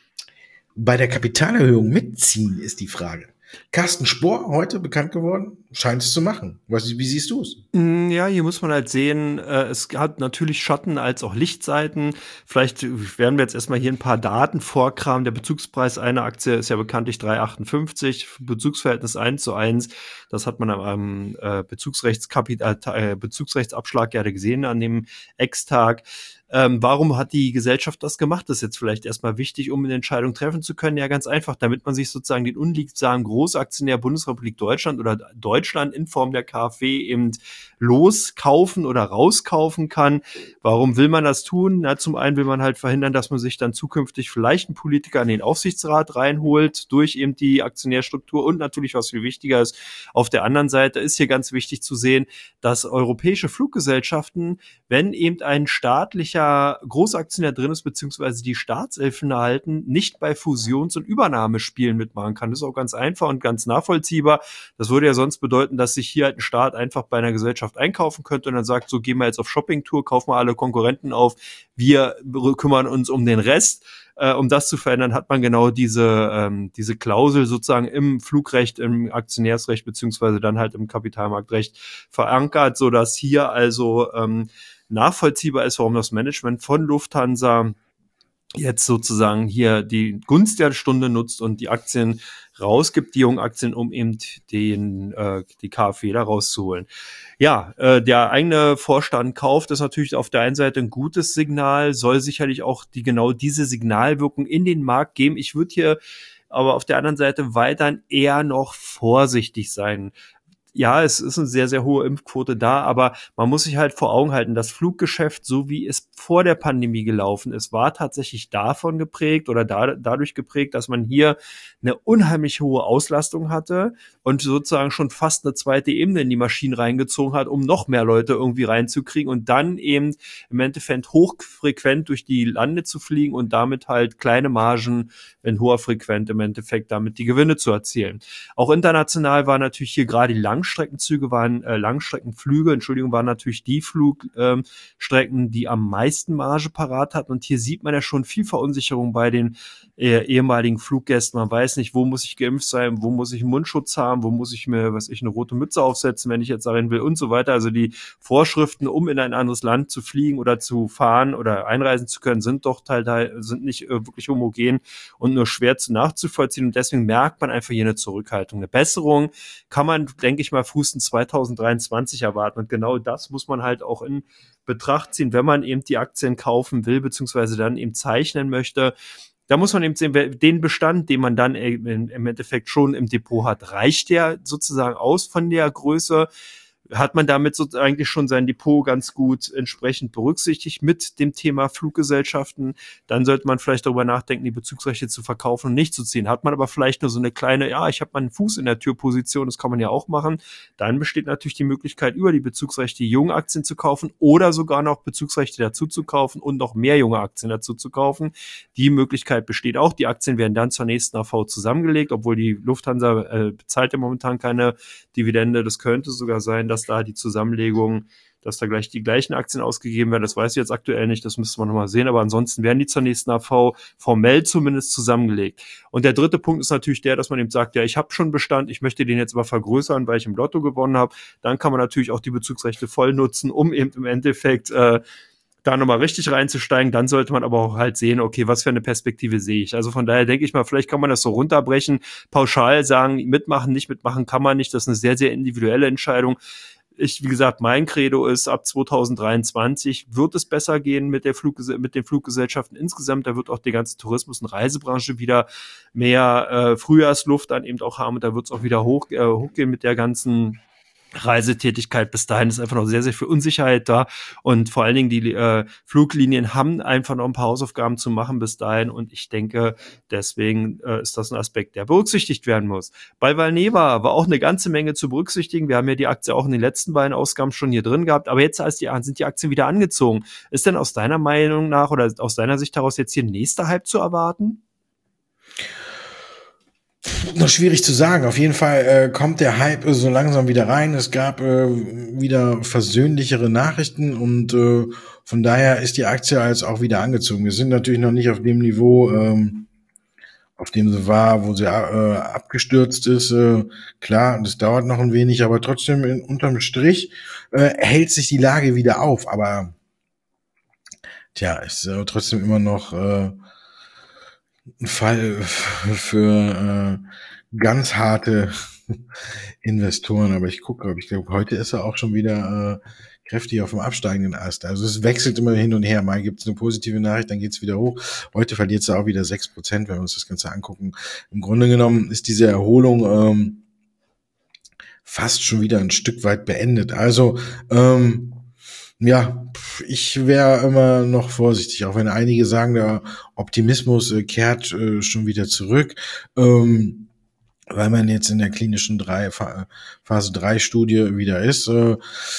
Bei der Kapitalerhöhung mitziehen ist die Frage. Carsten Spohr, heute bekannt geworden, scheint es zu machen. Was, wie siehst du es? Ja, hier muss man halt sehen, äh, es hat natürlich Schatten als auch Lichtseiten. Vielleicht werden wir jetzt erstmal hier ein paar Daten vorkramen. Der Bezugspreis einer Aktie ist ja bekanntlich drei Komma achtundfünfzig, Bezugsverhältnis eins zu eins. Das hat man am äh, Bezugsrechtskapital, äh, Bezugsrechtsabschlag gerade gesehen an dem Ex-Tag. Ähm, warum hat die Gesellschaft das gemacht? Das ist jetzt vielleicht erstmal wichtig, um eine Entscheidung treffen zu können. Ja, ganz einfach, damit man sich sozusagen den unliebsamen Großaktionär Bundesrepublik Deutschland oder Deutschland in Form der KfW eben loskaufen oder rauskaufen kann. Warum will man das tun? Na, zum einen will man halt verhindern, dass man sich dann zukünftig vielleicht einen Politiker in den Aufsichtsrat reinholt durch eben die Aktionärstruktur, und natürlich, was viel wichtiger ist, auf der anderen Seite ist hier ganz wichtig zu sehen, dass europäische Fluggesellschaften, wenn eben ein staatlicher Großaktionär drin ist, beziehungsweise die Staatshilfen erhalten, nicht bei Fusions- und Übernahmespielen mitmachen kann. Das ist auch ganz einfach und ganz nachvollziehbar. Das würde ja sonst bedeuten, dass sich hier halt ein Staat einfach bei einer Gesellschaft einkaufen könnte und dann sagt, so gehen wir jetzt auf Shoppingtour, kaufen wir alle Konkurrenten auf, wir kümmern uns um den Rest. Äh, um das zu verändern, hat man genau diese ähm, diese Klausel sozusagen im Flugrecht, im Aktionärsrecht beziehungsweise dann halt im Kapitalmarktrecht verankert, so dass hier also ähm, nachvollziehbar ist, warum das Management von Lufthansa jetzt sozusagen hier die Gunst der Stunde nutzt und die Aktien rausgibt, die jungen Aktien, um eben den äh, die KfW da rauszuholen. Ja, äh, der eigene Vorstand kauft, ist natürlich auf der einen Seite ein gutes Signal, soll sicherlich auch die genau diese Signalwirkung in den Markt geben. Ich würde hier aber auf der anderen Seite weiterhin eher noch vorsichtig sein. Ja, es ist eine sehr, sehr hohe Impfquote da, aber man muss sich halt vor Augen halten, das Fluggeschäft, so wie es vor der Pandemie gelaufen ist, war tatsächlich davon geprägt oder da, dadurch geprägt, dass man hier eine unheimlich hohe Auslastung hatte und sozusagen schon fast eine zweite Ebene in die Maschinen reingezogen hat, um noch mehr Leute irgendwie reinzukriegen und dann eben im Endeffekt hochfrequent durch die Lande zu fliegen und damit halt kleine Margen in hoher Frequenz im Endeffekt damit die Gewinne zu erzielen. Auch international war natürlich hier gerade die Langstreckenzüge, waren äh, Langstreckenflüge, Entschuldigung, waren natürlich die Flugstrecken, ähm, die am meisten Marge parat hatten. Und hier sieht man ja schon viel Verunsicherung bei den äh, ehemaligen Fluggästen. Man weiß nicht, wo muss ich geimpft sein, wo muss ich einen Mundschutz haben, wo muss ich mir, was ich, eine rote Mütze aufsetzen, wenn ich jetzt darin will und so weiter. Also die Vorschriften, um in ein anderes Land zu fliegen oder zu fahren oder einreisen zu können, sind doch teilweise sind nicht äh, wirklich homogen und nur schwer zu nachzuvollziehen. Und deswegen merkt man einfach hier eine Zurückhaltung. Eine Besserung kann man, denke ich mal, frühestens zwanzig dreiundzwanzig erwarten. Und genau das muss man halt auch in Betracht ziehen, wenn man eben die Aktien kaufen will, beziehungsweise dann eben zeichnen möchte. Da muss man eben sehen, den Bestand, den man dann im Endeffekt schon im Depot hat, reicht der sozusagen aus von der Größe? hat man damit so eigentlich schon sein Depot ganz gut entsprechend berücksichtigt mit dem Thema Fluggesellschaften. Dann sollte man vielleicht darüber nachdenken, die Bezugsrechte zu verkaufen und nicht zu ziehen. Hat man aber vielleicht nur so eine kleine, ja, ich habe mal einen Fuß in der Türposition, das kann man ja auch machen. Dann besteht natürlich die Möglichkeit, über die Bezugsrechte junge Aktien zu kaufen oder sogar noch Bezugsrechte dazu zu kaufen und noch mehr junge Aktien dazu zu kaufen. Die Möglichkeit besteht auch. Die Aktien werden dann zur nächsten A V zusammengelegt, obwohl die Lufthansa äh, bezahlt ja momentan keine Dividende. Das könnte sogar sein, dass da die Zusammenlegung, dass da gleich die gleichen Aktien ausgegeben werden. Das weiß ich jetzt aktuell nicht, das müsste man nochmal sehen, aber ansonsten werden die zur nächsten A V formell zumindest zusammengelegt. Und der dritte Punkt ist natürlich der, dass man eben sagt, ja, ich habe schon Bestand, ich möchte den jetzt aber vergrößern, weil ich im Lotto gewonnen habe. Dann kann man natürlich auch die Bezugsrechte voll nutzen, um eben im Endeffekt äh, da nochmal richtig reinzusteigen. Dann sollte man aber auch halt sehen, okay, was für eine Perspektive sehe ich. Also von daher denke ich mal, vielleicht kann man das so runterbrechen, pauschal sagen, mitmachen, nicht mitmachen kann man nicht. Das ist eine sehr, sehr individuelle Entscheidung. Ich, wie gesagt, mein Credo ist, ab zwanzig dreiundzwanzig wird es besser gehen mit der Flugges- mit den Fluggesellschaften insgesamt. Da wird auch die ganze Tourismus- und Reisebranche wieder mehr äh, Frühjahrsluft dann eben auch haben. Und da wird es auch wieder hoch, äh, hochgehen mit der ganzen Reisetätigkeit. Bis dahin ist einfach noch sehr, sehr viel Unsicherheit da und vor allen Dingen die äh, Fluglinien haben einfach noch ein paar Hausaufgaben zu machen bis dahin und ich denke, deswegen äh, ist das ein Aspekt, der berücksichtigt werden muss. Bei Valneva war auch eine ganze Menge zu berücksichtigen. Wir haben ja die Aktie auch in den letzten beiden Ausgaben schon hier drin gehabt, aber jetzt als die, sind die Aktien wieder angezogen. Ist denn aus deiner Meinung nach oder aus deiner Sicht heraus jetzt hier ein nächster Hype zu erwarten? Noch schwierig zu sagen. Auf jeden Fall äh, kommt der Hype äh, so langsam wieder rein. Es gab äh, wieder versöhnlichere Nachrichten und äh, von daher ist die Aktie als auch wieder angezogen. Wir sind natürlich noch nicht auf dem Niveau, ähm, auf dem sie war, wo sie äh, abgestürzt ist. Äh, klar, das dauert noch ein wenig, aber trotzdem in, unterm Strich äh, hält sich die Lage wieder auf. Aber tja, ist äh, trotzdem immer noch äh, ein Fall für äh, ganz harte Investoren, aber ich gucke, ich glaube, heute ist er auch schon wieder äh, kräftig auf dem absteigenden Ast. Also es wechselt immer hin und her. Mal gibt es eine positive Nachricht, dann geht es wieder hoch. Heute verliert es auch wieder sechs Prozent, wenn wir uns das Ganze angucken. Im Grunde genommen ist diese Erholung ähm, fast schon wieder ein Stück weit beendet. Also ähm, ja, ich wäre immer noch vorsichtig, auch wenn einige sagen, der Optimismus äh, kehrt äh, schon wieder zurück, ähm, weil man jetzt in der klinischen drei, Phase drei Studie wieder ist. Äh,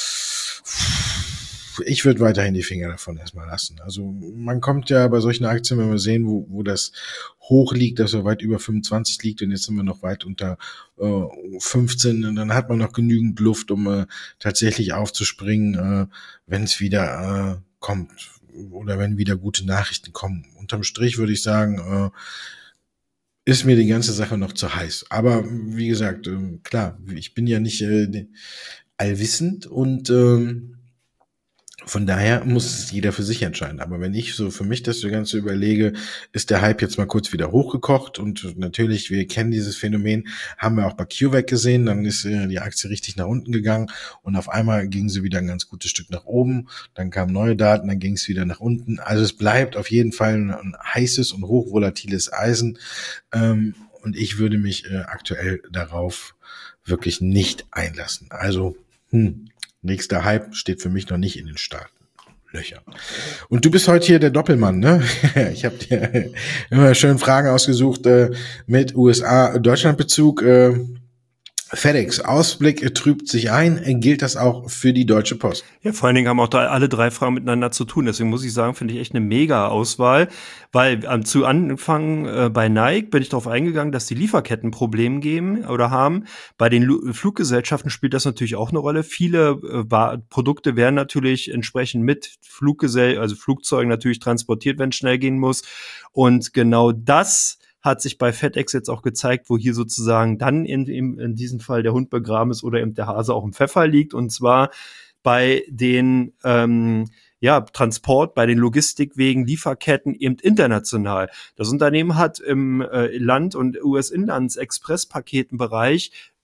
ich würde weiterhin die Finger davon erstmal lassen. Also man kommt ja bei solchen Aktien, wenn wir sehen, wo, wo das hoch liegt, dass er weit über fünfundzwanzig liegt und jetzt sind wir noch weit unter äh, fünfzehn und dann hat man noch genügend Luft, um äh, tatsächlich aufzuspringen, äh, wenn es wieder äh, kommt oder wenn wieder gute Nachrichten kommen. Unterm Strich würde ich sagen, äh, ist mir die ganze Sache noch zu heiß. Aber wie gesagt, äh, klar, ich bin ja nicht äh, allwissend und äh, von daher muss es jeder für sich entscheiden. Aber wenn ich so für mich das Ganze überlege, ist der Hype jetzt mal kurz wieder hochgekocht. Und natürlich, wir kennen dieses Phänomen, haben wir auch bei CureVac gesehen. Dann ist äh, die Aktie richtig nach unten gegangen und auf einmal ging sie wieder ein ganz gutes Stück nach oben. Dann kamen neue Daten, dann ging es wieder nach unten. Also es bleibt auf jeden Fall ein, ein heißes und hochvolatiles Eisen. Ähm, und ich würde mich äh, aktuell darauf wirklich nicht einlassen. Also, hm. Nächster Hype steht für mich noch nicht in den Startlöchern. Und du bist heute hier der Doppelmann, ne? Ich habe dir immer schön Fragen ausgesucht äh, mit U S A-Deutschland-Bezug. Äh, FedEx, Ausblick trübt sich ein. Gilt das auch für die Deutsche Post? Ja, vor allen Dingen haben auch da alle drei Fragen miteinander zu tun. Deswegen muss ich sagen, finde ich echt eine Mega-Auswahl. Weil ähm, zu Anfang äh, bei Nike bin ich darauf eingegangen, dass die Lieferketten Probleme geben oder haben. Bei den Lu- Fluggesellschaften spielt das natürlich auch eine Rolle. Viele äh, Produkte werden natürlich entsprechend mit Fluggesell, also Flugzeugen natürlich transportiert, wenn es schnell gehen muss. Und genau das hat sich bei FedEx jetzt auch gezeigt, wo hier sozusagen dann in, in, in diesem Fall der Hund begraben ist oder eben der Hase auch im Pfeffer liegt. Und zwar bei den ähm, ja, Transport, bei den Logistikwegen, Lieferketten eben international. Das Unternehmen hat im äh, Land- und U S-Inlands-Express-Paketenbereich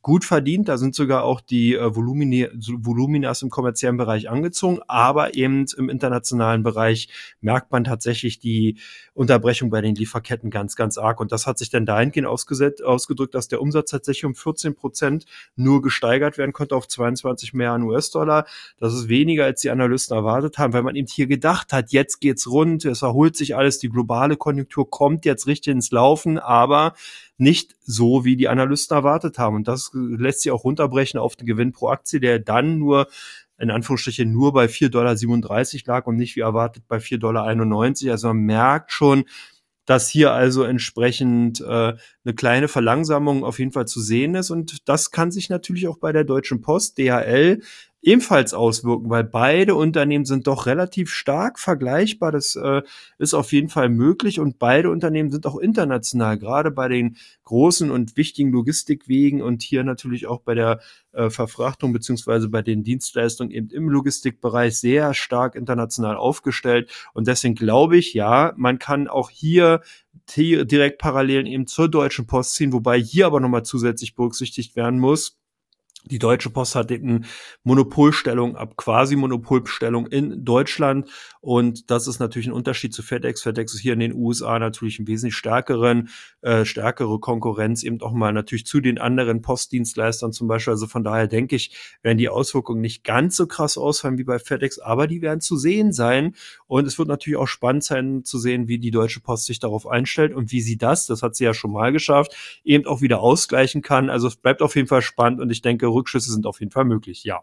gut verdient. Da sind sogar auch die äh, Volumini, Voluminas im kommerziellen Bereich angezogen. Aber eben im internationalen Bereich merkt man tatsächlich die Unterbrechung bei den Lieferketten ganz, ganz arg. Und das hat sich dann dahingehend ausgesetzt, ausgedrückt, dass der Umsatz tatsächlich um vierzehn Prozent nur gesteigert werden konnte auf zweiundzwanzig Milliarden U S-Dollar. Das ist weniger, als die Analysten erwartet haben, weil man eben hier gedacht hat, jetzt geht's rund, es erholt sich alles, die globale Konjunktur kommt jetzt richtig ins Laufen, aber nicht so, wie die Analysten erwartet haben. Und das lässt sich auch runterbrechen auf den Gewinn pro Aktie, der dann nur in Anführungsstrichen nur bei vier Komma siebenunddreißig Dollar lag und nicht wie erwartet bei vier Komma einundneunzig Dollar. Also man merkt schon, dass hier also entsprechend äh, eine kleine Verlangsamung auf jeden Fall zu sehen ist. Und das kann sich natürlich auch bei der Deutschen Post, D H L, ebenfalls auswirken, weil beide Unternehmen sind doch relativ stark vergleichbar. Das äh, ist auf jeden Fall möglich und beide Unternehmen sind auch international, gerade bei den großen und wichtigen Logistikwegen und hier natürlich auch bei der äh, Verfrachtung beziehungsweise bei den Dienstleistungen eben im Logistikbereich sehr stark international aufgestellt. Und deswegen glaube ich, ja, man kann auch hier direkt Parallelen eben zur Deutschen Post ziehen, wobei hier aber nochmal zusätzlich berücksichtigt werden muss, die Deutsche Post hat eben Monopolstellung ab quasi Monopolstellung in Deutschland und das ist natürlich ein Unterschied zu FedEx. FedEx ist hier in den U S A natürlich ein wesentlich stärkeren, äh, stärkere Konkurrenz eben auch mal natürlich zu den anderen Postdienstleistern zum Beispiel. Also von daher denke ich, werden die Auswirkungen nicht ganz so krass ausfallen wie bei FedEx, aber die werden zu sehen sein und es wird natürlich auch spannend sein zu sehen, wie die Deutsche Post sich darauf einstellt und wie sie das, das hat sie ja schon mal geschafft, eben auch wieder ausgleichen kann. Also es bleibt auf jeden Fall spannend und ich denke, Rückschlüsse sind auf jeden Fall möglich, ja.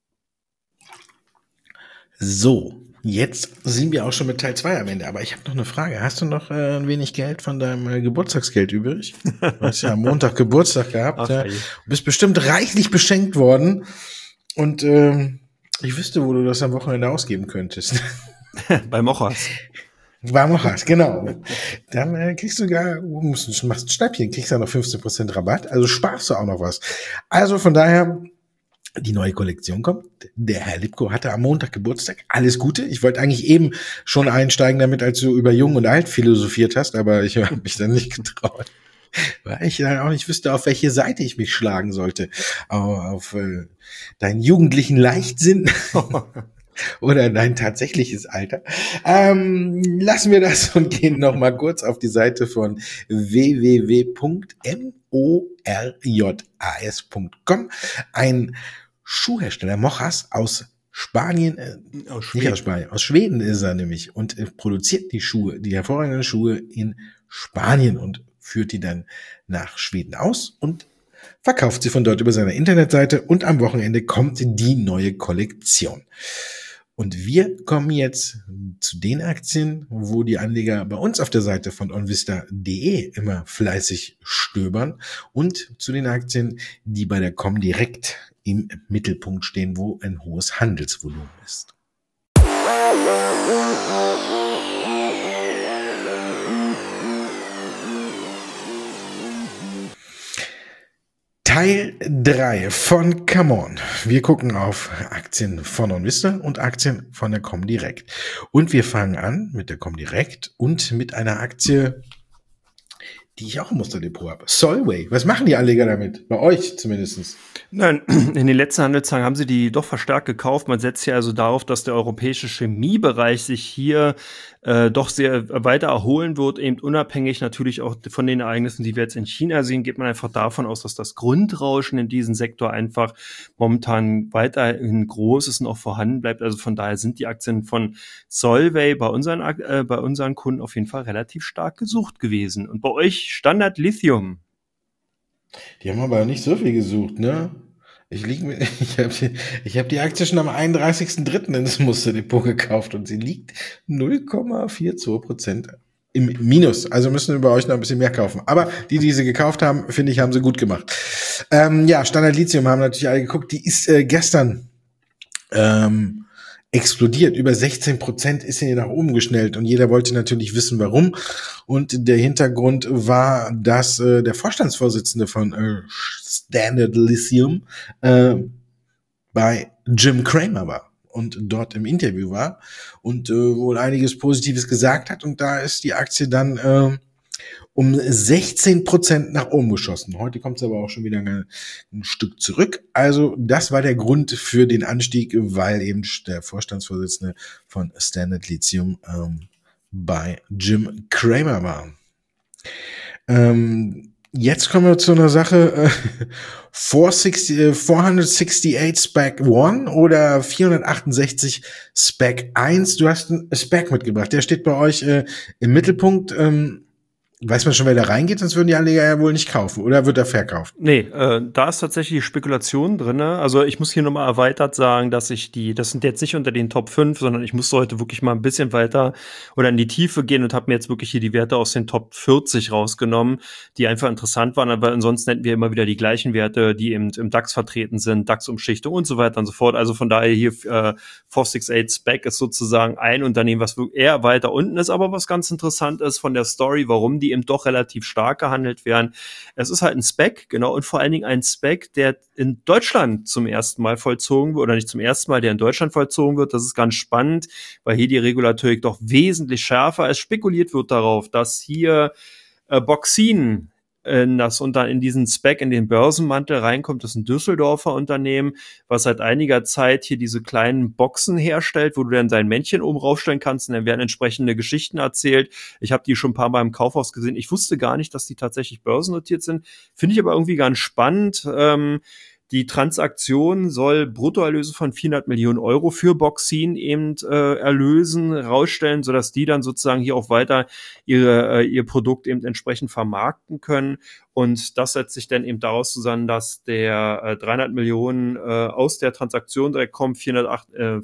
So, jetzt sind wir auch schon mit Teil zwei am Ende, aber ich habe noch eine Frage. Hast du noch äh, ein wenig Geld von deinem äh, Geburtstagsgeld übrig? Du hast ja am Montag Geburtstag gehabt. Ach, ja. Du bist bestimmt reichlich beschenkt worden und ähm, ich wüsste, wo du das am Wochenende ausgeben könntest. Bei Mochas. Bei Mochas, genau. Dann äh, kriegst du gar, musst, machst ein Schnäppchen, kriegst dann noch fünfzehn Prozent Rabatt, also sparst du auch noch was. Also von daher, die neue Kollektion kommt. Der Herr Lipko hatte am Montag Geburtstag. Alles Gute. Ich wollte eigentlich eben schon einsteigen damit, als du über Jung und Alt philosophiert hast, aber ich habe mich dann nicht getraut. Weil ich dann auch nicht wüsste, auf welche Seite ich mich schlagen sollte. Auf äh, deinen jugendlichen Leichtsinn oder dein tatsächliches Alter. Ähm, lassen wir das und gehen noch mal kurz auf die Seite von w w w punkt morjas punkt com. Ein Schuhhersteller, Mochas, aus Spanien, äh, aus Schweden. nicht aus Spanien, aus Schweden ist er nämlich und äh, produziert die Schuhe, die hervorragenden Schuhe in Spanien und führt die dann nach Schweden aus und verkauft sie von dort über seine Internetseite und am Wochenende kommt die neue Kollektion. Und wir kommen jetzt zu den Aktien, wo die Anleger bei uns auf der Seite von onvista punkt de immer fleißig stöbern und zu den Aktien, die bei der Comdirect im Mittelpunkt stehen, wo ein hohes Handelsvolumen ist. Teil drei von Come On. Wir gucken auf Aktien von OnVista und Aktien von der Comdirect. Und wir fangen an mit der Comdirect und mit einer Aktie, die ich auch im Musterdepot habe. Solvay. Was machen die Anleger damit? Bei euch zumindest. Nein, in den letzten Handelstagen haben sie die doch verstärkt gekauft. Man setzt ja also darauf, dass der europäische Chemiebereich sich hier äh, doch sehr weiter erholen wird, eben unabhängig natürlich auch von den Ereignissen, die wir jetzt in China sehen, geht man einfach davon aus, dass das Grundrauschen in diesem Sektor einfach momentan weiterhin groß ist und auch vorhanden bleibt. Also von daher sind die Aktien von Solvay bei unseren, äh, bei unseren Kunden auf jeden Fall relativ stark gesucht gewesen. Und bei euch Standard Lithium. Die haben aber nicht so viel gesucht, ne? Ich lieg mit, ich habe ich hab die Aktie schon am einunddreißigsten dritten ins Musterdepot gekauft und sie liegt null Komma zweiundvierzig Prozent im Minus. Also müssen wir bei euch noch ein bisschen mehr kaufen. Aber die, die sie gekauft haben, finde ich, haben sie gut gemacht. Ähm, ja, Standard Lithium haben natürlich alle geguckt. Die ist äh, gestern ähm, explodiert. Über sechzehn Prozent ist sie nach oben geschnellt und jeder wollte natürlich wissen, warum. Und der Hintergrund war, dass äh, der Vorstandsvorsitzende von äh, Standard Lithium äh, bei Jim Cramer war und dort im Interview war und äh, wohl einiges Positives gesagt hat. Und da ist die Aktie dann äh, um sechzehn Prozent nach oben geschossen. Heute kommt es aber auch schon wieder ein, ein Stück zurück. Also das war der Grund für den Anstieg, weil eben der Vorstandsvorsitzende von Standard Lithium ähm, bei Jim Cramer war. Ähm, jetzt kommen wir zu einer Sache, äh, vierhundertachtundsechzig Spec eins oder vierhundertachtundsechzig Spec eins. Du hast einen Spec mitgebracht, der steht bei euch äh, im Mittelpunkt. Ähm, weiß man schon, wer da reingeht, sonst würden die Anleger ja wohl nicht kaufen. Oder wird er verkauft? Nee, äh, da ist tatsächlich Spekulation drin. Also ich muss hier nochmal erweitert sagen, dass ich die, das sind jetzt nicht unter den Top fünf, sondern ich musste heute wirklich mal ein bisschen weiter oder in die Tiefe gehen und habe mir jetzt wirklich hier die Werte aus den Top vierzig rausgenommen, die einfach interessant waren, aber ansonsten hätten wir immer wieder die gleichen Werte, die eben im DAX vertreten sind, DAX-Umschichtung und so weiter und so fort. Also von daher hier äh, vier sechs acht Spec ist sozusagen ein Unternehmen, was eher weiter unten ist, aber was ganz interessant ist von der Story, warum die eben doch relativ stark gehandelt werden. Es ist halt ein Spec, genau, und vor allen Dingen ein Spec, der in Deutschland zum ersten Mal vollzogen wird, oder nicht zum ersten Mal, der in Deutschland vollzogen wird. Das ist ganz spannend, weil hier die Regulatorik doch wesentlich schärfer ist. Spekuliert wird darauf, dass hier äh, Boxin in das unter in diesen Spec, in den Börsenmantel reinkommt. Das ist ein Düsseldorfer Unternehmen, was seit einiger Zeit hier diese kleinen Boxen herstellt, wo du dann dein Männchen oben raufstellen kannst und dann werden entsprechende Geschichten erzählt. Ich habe die schon ein paar Mal im Kaufhaus gesehen. Ich wusste gar nicht, dass die tatsächlich börsennotiert sind. Finde ich aber irgendwie ganz spannend. Ähm, Die Transaktion soll Bruttoerlöse von vierhundert Millionen Euro für Boxin eben äh, erlösen, rausstellen, sodass die dann sozusagen hier auch weiter ihre, äh, ihr Produkt eben entsprechend vermarkten können. Und das setzt sich dann eben daraus zusammen, dass der äh, dreihundert Millionen äh, aus der Transaktion direkt kommen, vierhundertacht, äh,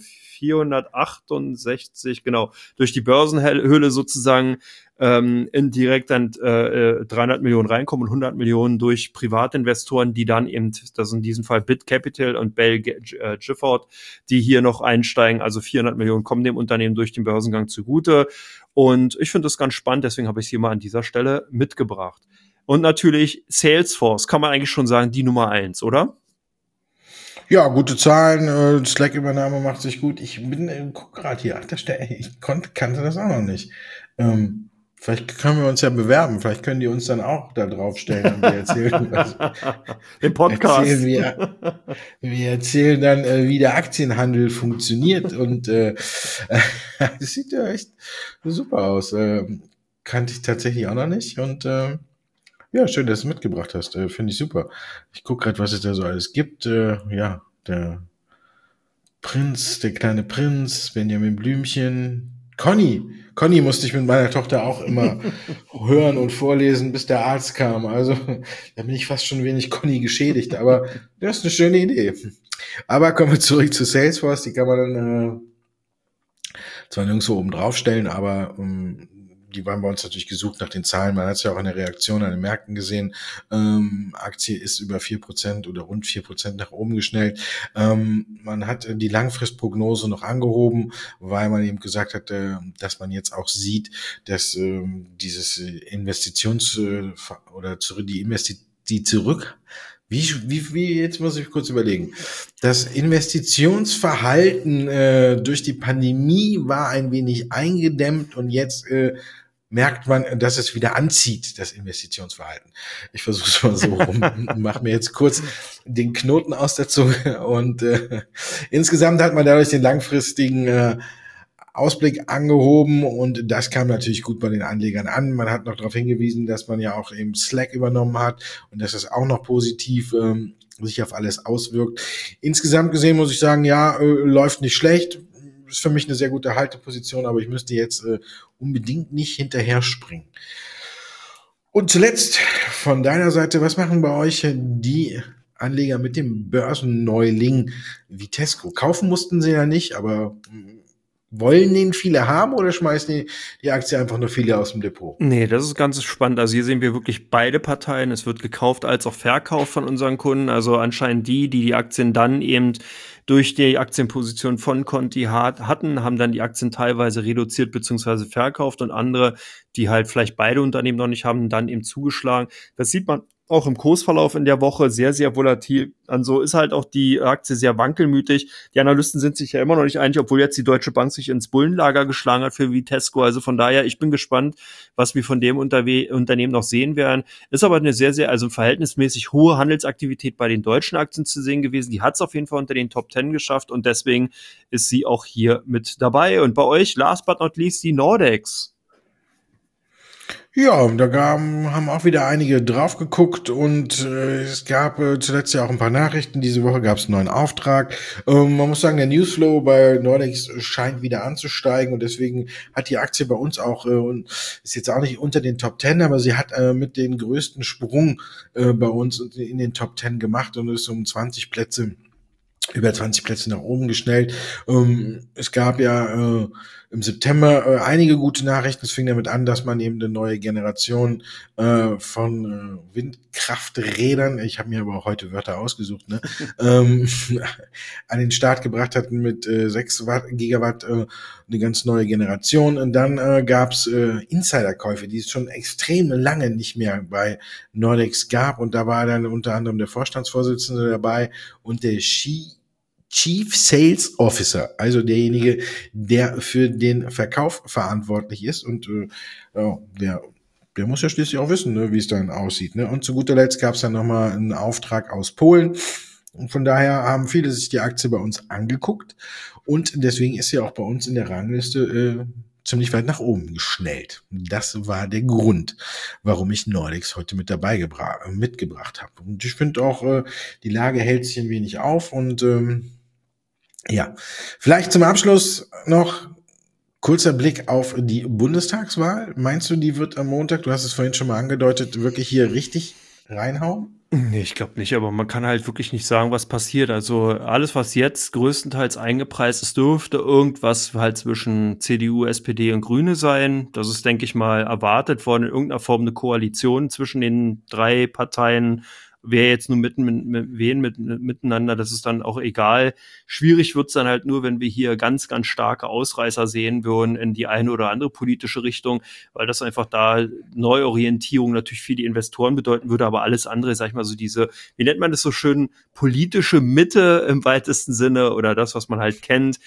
vierhundertachtundsechzig, genau, durch die Börsenhöhle sozusagen ähm, indirekt dann äh, dreihundert Millionen reinkommen und hundert Millionen durch Privatinvestoren, die dann eben, das in diesem Fall Bit Capital und Bell äh, Gifford, die hier noch einsteigen, also vierhundert Millionen kommen dem Unternehmen durch den Börsengang zugute. Und ich finde das ganz spannend, deswegen habe ich es hier mal an dieser Stelle mitgebracht. Und natürlich Salesforce, kann man eigentlich schon sagen, die Nummer eins, oder? Ja, gute Zahlen, äh, Slack-Übernahme macht sich gut. Ich bin, äh, guck gerade hier, ach, da steht, ich konnte, kannte das auch noch nicht. Ähm, Vielleicht können wir uns ja bewerben. Vielleicht können die uns dann auch da draufstellen und wir erzählen, was, den Podcast. Erzählen wir, wir erzählen dann, äh, wie der Aktienhandel funktioniert und äh, das sieht ja echt super aus. Äh, kannte ich tatsächlich auch noch nicht und äh, ja, schön, dass du es mitgebracht hast. Äh, Finde ich super. Ich gucke gerade, was es da so alles gibt. Äh, ja, der Prinz, der kleine Prinz, Benjamin Blümchen, Conny. Conny musste ich mit meiner Tochter auch immer hören und vorlesen, bis der Arzt kam. Also da bin ich fast schon wenig Conny geschädigt, aber das ist eine schöne Idee. Aber kommen wir zurück zu Salesforce. Die kann man dann äh, zwar nirgendwo oben draufstellen, aber ähm, die waren bei uns natürlich gesucht nach den Zahlen. Man hat es ja auch in der Reaktion an den Märkten gesehen. Ähm, Aktie ist über vier Prozent oder rund vier Prozent nach oben geschnellt. Ähm, man hat die Langfristprognose noch angehoben, weil man eben gesagt hat, äh, dass man jetzt auch sieht, dass äh, dieses Investitions- äh, oder zurück, die Investi- die zurück Wie, wie, wie, jetzt muss ich kurz überlegen. Das Investitionsverhalten äh, durch die Pandemie war ein wenig eingedämmt und jetzt äh, merkt man, dass es wieder anzieht, das Investitionsverhalten. Ich versuche es mal so rum, mache mir jetzt kurz den Knoten aus der Zunge und äh, insgesamt hat man dadurch den langfristigen äh, Ausblick angehoben und das kam natürlich gut bei den Anlegern an. Man hat noch darauf hingewiesen, dass man ja auch eben Slack übernommen hat und dass es auch noch positiv ähm, sich auf alles auswirkt. Insgesamt gesehen muss ich sagen, ja, äh, läuft nicht schlecht. Ist für mich eine sehr gute Halteposition, aber ich müsste jetzt äh, unbedingt nicht hinterher springen. Und zuletzt von deiner Seite, was machen bei euch die Anleger mit dem Börsenneuling Vitesco? Kaufen mussten sie ja nicht, aber wollen den viele haben oder schmeißen die, die Aktie einfach nur viele aus dem Depot? Nee, das ist ganz spannend. Also hier sehen wir wirklich beide Parteien. Es wird gekauft als auch verkauft von unseren Kunden. Also anscheinend die, die die Aktien dann eben durch die Aktienposition von Conti hatten, haben dann die Aktien teilweise reduziert bzw. verkauft und andere, die halt vielleicht beide Unternehmen noch nicht haben, dann eben zugeschlagen. Das sieht man auch im Kursverlauf in der Woche sehr, sehr volatil. Also ist halt auch die Aktie sehr wankelmütig. Die Analysten sind sich ja immer noch nicht einig, obwohl jetzt die Deutsche Bank sich ins Bullenlager geschlagen hat für Vitesco. Also von daher, ich bin gespannt, was wir von dem Unterwe- Unternehmen noch sehen werden. Ist aber eine sehr, sehr, also verhältnismäßig hohe Handelsaktivität bei den deutschen Aktien zu sehen gewesen. Die hat es auf jeden Fall unter den Top Ten geschafft und deswegen ist sie auch hier mit dabei. Und bei euch, last but not least, die Nordex. Ja, da gaben, haben auch wieder einige drauf geguckt und äh, es gab äh, zuletzt ja auch ein paar Nachrichten. Diese Woche gab es einen neuen Auftrag. Ähm, man muss sagen, der Newsflow bei Nordex scheint wieder anzusteigen und deswegen hat die Aktie bei uns auch, äh, ist jetzt auch nicht unter den Top Ten, aber sie hat äh, mit den größten Sprung äh, bei uns in den Top Ten gemacht und ist um zwanzig Plätze über zwanzig Plätze nach oben geschnellt. Ähm, es gab ja äh, im September äh, einige gute Nachrichten. Es fing damit an, dass man eben eine neue Generation äh, von äh, Windkrafträdern, ich habe mir aber auch heute Wörter ausgesucht, ne, ähm, an den Start gebracht hat mit äh, sechs Gigawatt, äh, eine ganz neue Generation. Und dann äh, gab's äh, Insiderkäufe, die es schon extrem lange nicht mehr bei Nordex gab. Und da war dann unter anderem der Vorstandsvorsitzende dabei und der Ski Chief Sales Officer, also derjenige, der für den Verkauf verantwortlich ist und äh, ja, der, der muss ja schließlich auch wissen, ne, wie es dann aussieht. Ne? Und zu guter Letzt gab es dann nochmal einen Auftrag aus Polen und von daher haben viele sich die Aktie bei uns angeguckt und deswegen ist sie auch bei uns in der Rangliste äh, ziemlich weit nach oben geschnellt. Das war der Grund, warum ich Nordex heute mit dabei gebra- mitgebracht habe. Und ich finde auch, äh, die Lage hält sich ein wenig auf und ähm, ja, vielleicht zum Abschluss noch kurzer Blick auf die Bundestagswahl. Meinst du, die wird am Montag, du hast es vorhin schon mal angedeutet, wirklich hier richtig reinhauen? Nee, ich glaube nicht, aber man kann halt wirklich nicht sagen, was passiert. Also alles, was jetzt größtenteils eingepreist ist, dürfte irgendwas halt zwischen C D U, S P D und Grüne sein. Das ist, denke ich mal, erwartet worden, in irgendeiner Form eine Koalition zwischen den drei Parteien. Wer jetzt nur mitten mit, mit wen mit, mit, miteinander, das ist dann auch egal. Schwierig wird's dann halt nur, wenn wir hier ganz, ganz starke Ausreißer sehen würden in die eine oder andere politische Richtung, weil das einfach da Neuorientierung natürlich für die Investoren bedeuten würde, aber alles andere, sag ich mal, so diese, wie nennt man das so schön, politische Mitte im weitesten Sinne oder das, was man halt kennt,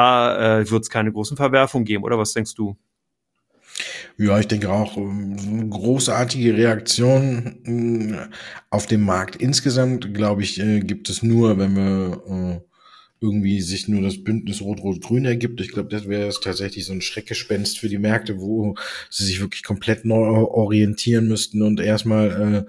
da äh, wird's keine großen Verwerfungen geben, oder was denkst du? Ja, ich denke auch, ähm, so eine großartige Reaktion mh, auf dem Markt insgesamt, glaube ich, äh, gibt es nur, wenn wir äh, irgendwie sich nur das Bündnis Rot-Rot-Grün ergibt. Ich glaube, das wäre tatsächlich so ein Schreckgespenst für die Märkte, wo sie sich wirklich komplett neu orientieren müssten und erstmal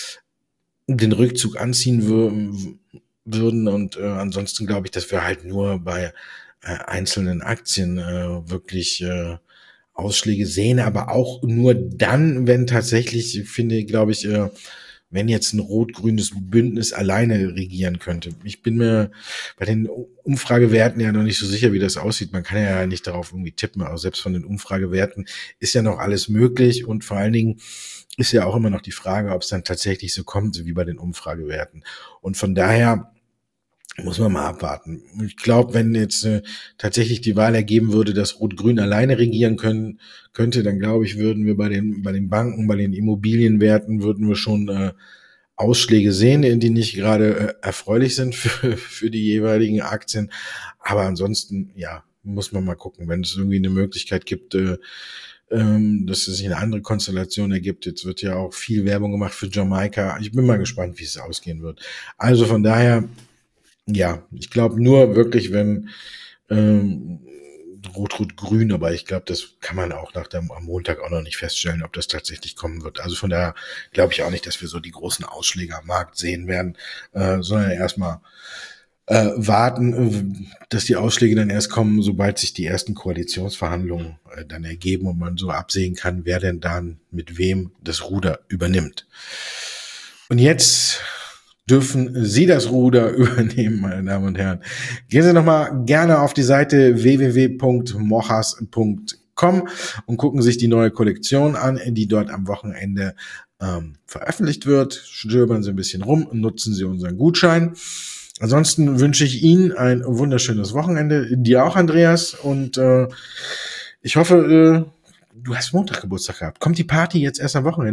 äh, den Rückzug anziehen wür- würden. Und äh, ansonsten glaube ich, dass wir halt nur bei äh, einzelnen Aktien äh, wirklich äh, Ausschläge sehen, aber auch nur dann, wenn tatsächlich, ich finde, glaube ich, äh, wenn jetzt ein rot-grünes Bündnis alleine regieren könnte. Ich bin mir bei den Umfragewerten ja noch nicht so sicher, wie das aussieht. Man kann ja nicht darauf irgendwie tippen, aber selbst von den Umfragewerten ist ja noch alles möglich und vor allen Dingen ist ja auch immer noch die Frage, ob es dann tatsächlich so kommt, wie bei den Umfragewerten. Und von daher muss man mal abwarten. Ich glaube, wenn jetzt äh, tatsächlich die Wahl ergeben würde, dass Rot-Grün alleine regieren können könnte, dann glaube ich, würden wir bei den bei den Banken, bei den Immobilienwerten würden wir schon äh, Ausschläge sehen, die nicht gerade äh, erfreulich sind für für die jeweiligen Aktien. Aber ansonsten, ja, muss man mal gucken, wenn es irgendwie eine Möglichkeit gibt, äh, ähm, dass es sich eine andere Konstellation ergibt. Jetzt wird ja auch viel Werbung gemacht für Jamaika. Ich bin mal gespannt, wie es ausgehen wird. Also von daher. Ja, ich glaube nur wirklich, wenn ähm, Rot-Rot-Grün, aber ich glaube, das kann man auch nach dem am Montag auch noch nicht feststellen, ob das tatsächlich kommen wird. Also von daher glaube ich auch nicht, dass wir so die großen Ausschläge am Markt sehen werden, äh, sondern erstmal äh, warten, äh, dass die Ausschläge dann erst kommen, sobald sich die ersten Koalitionsverhandlungen äh, dann ergeben und man so absehen kann, wer denn dann mit wem das Ruder übernimmt. Und jetzt dürfen Sie das Ruder übernehmen, meine Damen und Herren. Gehen Sie nochmal gerne auf die Seite w w w punkt mochas punkt com und gucken sich die neue Kollektion an, die dort am Wochenende ähm, veröffentlicht wird. Stöbern Sie ein bisschen rum und nutzen Sie unseren Gutschein. Ansonsten wünsche ich Ihnen ein wunderschönes Wochenende. Dir auch, Andreas. Und äh, ich hoffe, äh, du hast Montag Geburtstag gehabt. Kommt die Party jetzt erst am Wochenende?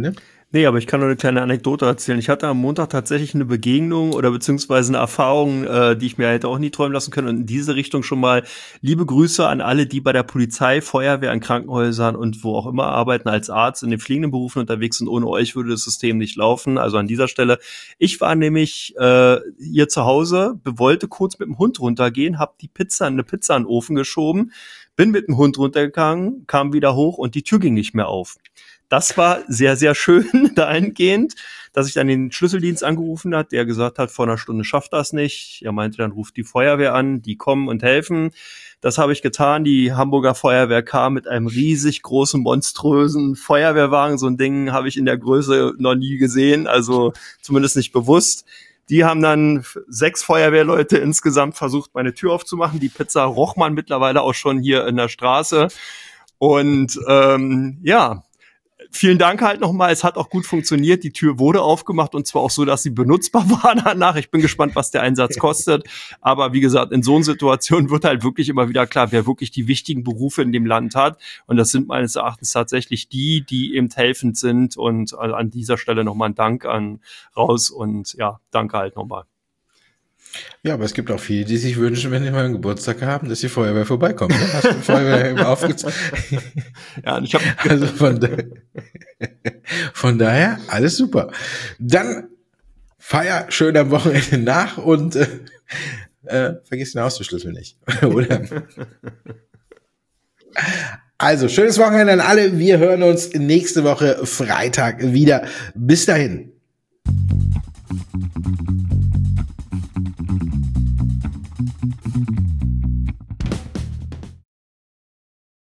Nee, aber ich kann nur eine kleine Anekdote erzählen. Ich hatte am Montag tatsächlich eine Begegnung oder beziehungsweise eine Erfahrung, äh, die ich mir hätte auch nie träumen lassen können. Und in diese Richtung schon mal liebe Grüße an alle, die bei der Polizei, Feuerwehr, in Krankenhäusern und wo auch immer arbeiten, als Arzt in den fliegenden Berufen unterwegs sind. Ohne euch würde das System nicht laufen. Also an dieser Stelle. Ich war nämlich äh, hier zu Hause, wollte kurz mit dem Hund runtergehen, habe die Pizza, eine Pizza in den Ofen geschoben, bin mit dem Hund runtergegangen, kam wieder hoch und die Tür ging nicht mehr auf. Das war sehr, sehr schön dahingehend, dass ich dann den Schlüsseldienst angerufen hat, der gesagt hat, vor einer Stunde schafft das nicht. Er meinte, dann ruft die Feuerwehr an, die kommen und helfen. Das habe ich getan. Die Hamburger Feuerwehr kam mit einem riesig großen, monströsen Feuerwehrwagen. So ein Ding habe ich in der Größe noch nie gesehen, also zumindest nicht bewusst. Die haben dann sechs Feuerwehrleute insgesamt versucht, meine Tür aufzumachen. Die Pizza roch man mittlerweile auch schon hier in der Straße. Und ähm, ja, vielen Dank halt nochmal. Es hat auch gut funktioniert. Die Tür wurde aufgemacht und zwar auch so, dass sie benutzbar war danach. Ich bin gespannt, was der Einsatz kostet. Aber wie gesagt, in so einer Situation wird halt wirklich immer wieder klar, wer wirklich die wichtigen Berufe in dem Land hat. Und das sind meines Erachtens tatsächlich die, die eben helfend sind. Und an dieser Stelle nochmal ein Dank an raus und ja, danke halt nochmal. Ja, aber es gibt auch viele, die sich wünschen, wenn die mal einen Geburtstag haben, dass die Feuerwehr vorbeikommt. Ne? Hast du die Feuerwehr eben aufgezogen? Ja, und ich habe also von, da, von daher alles super. Dann feier schön am Wochenende nach und äh, äh, vergiss den Haustürschlüssel nicht, oder? Also schönes Wochenende an alle. Wir hören uns nächste Woche Freitag wieder. Bis dahin.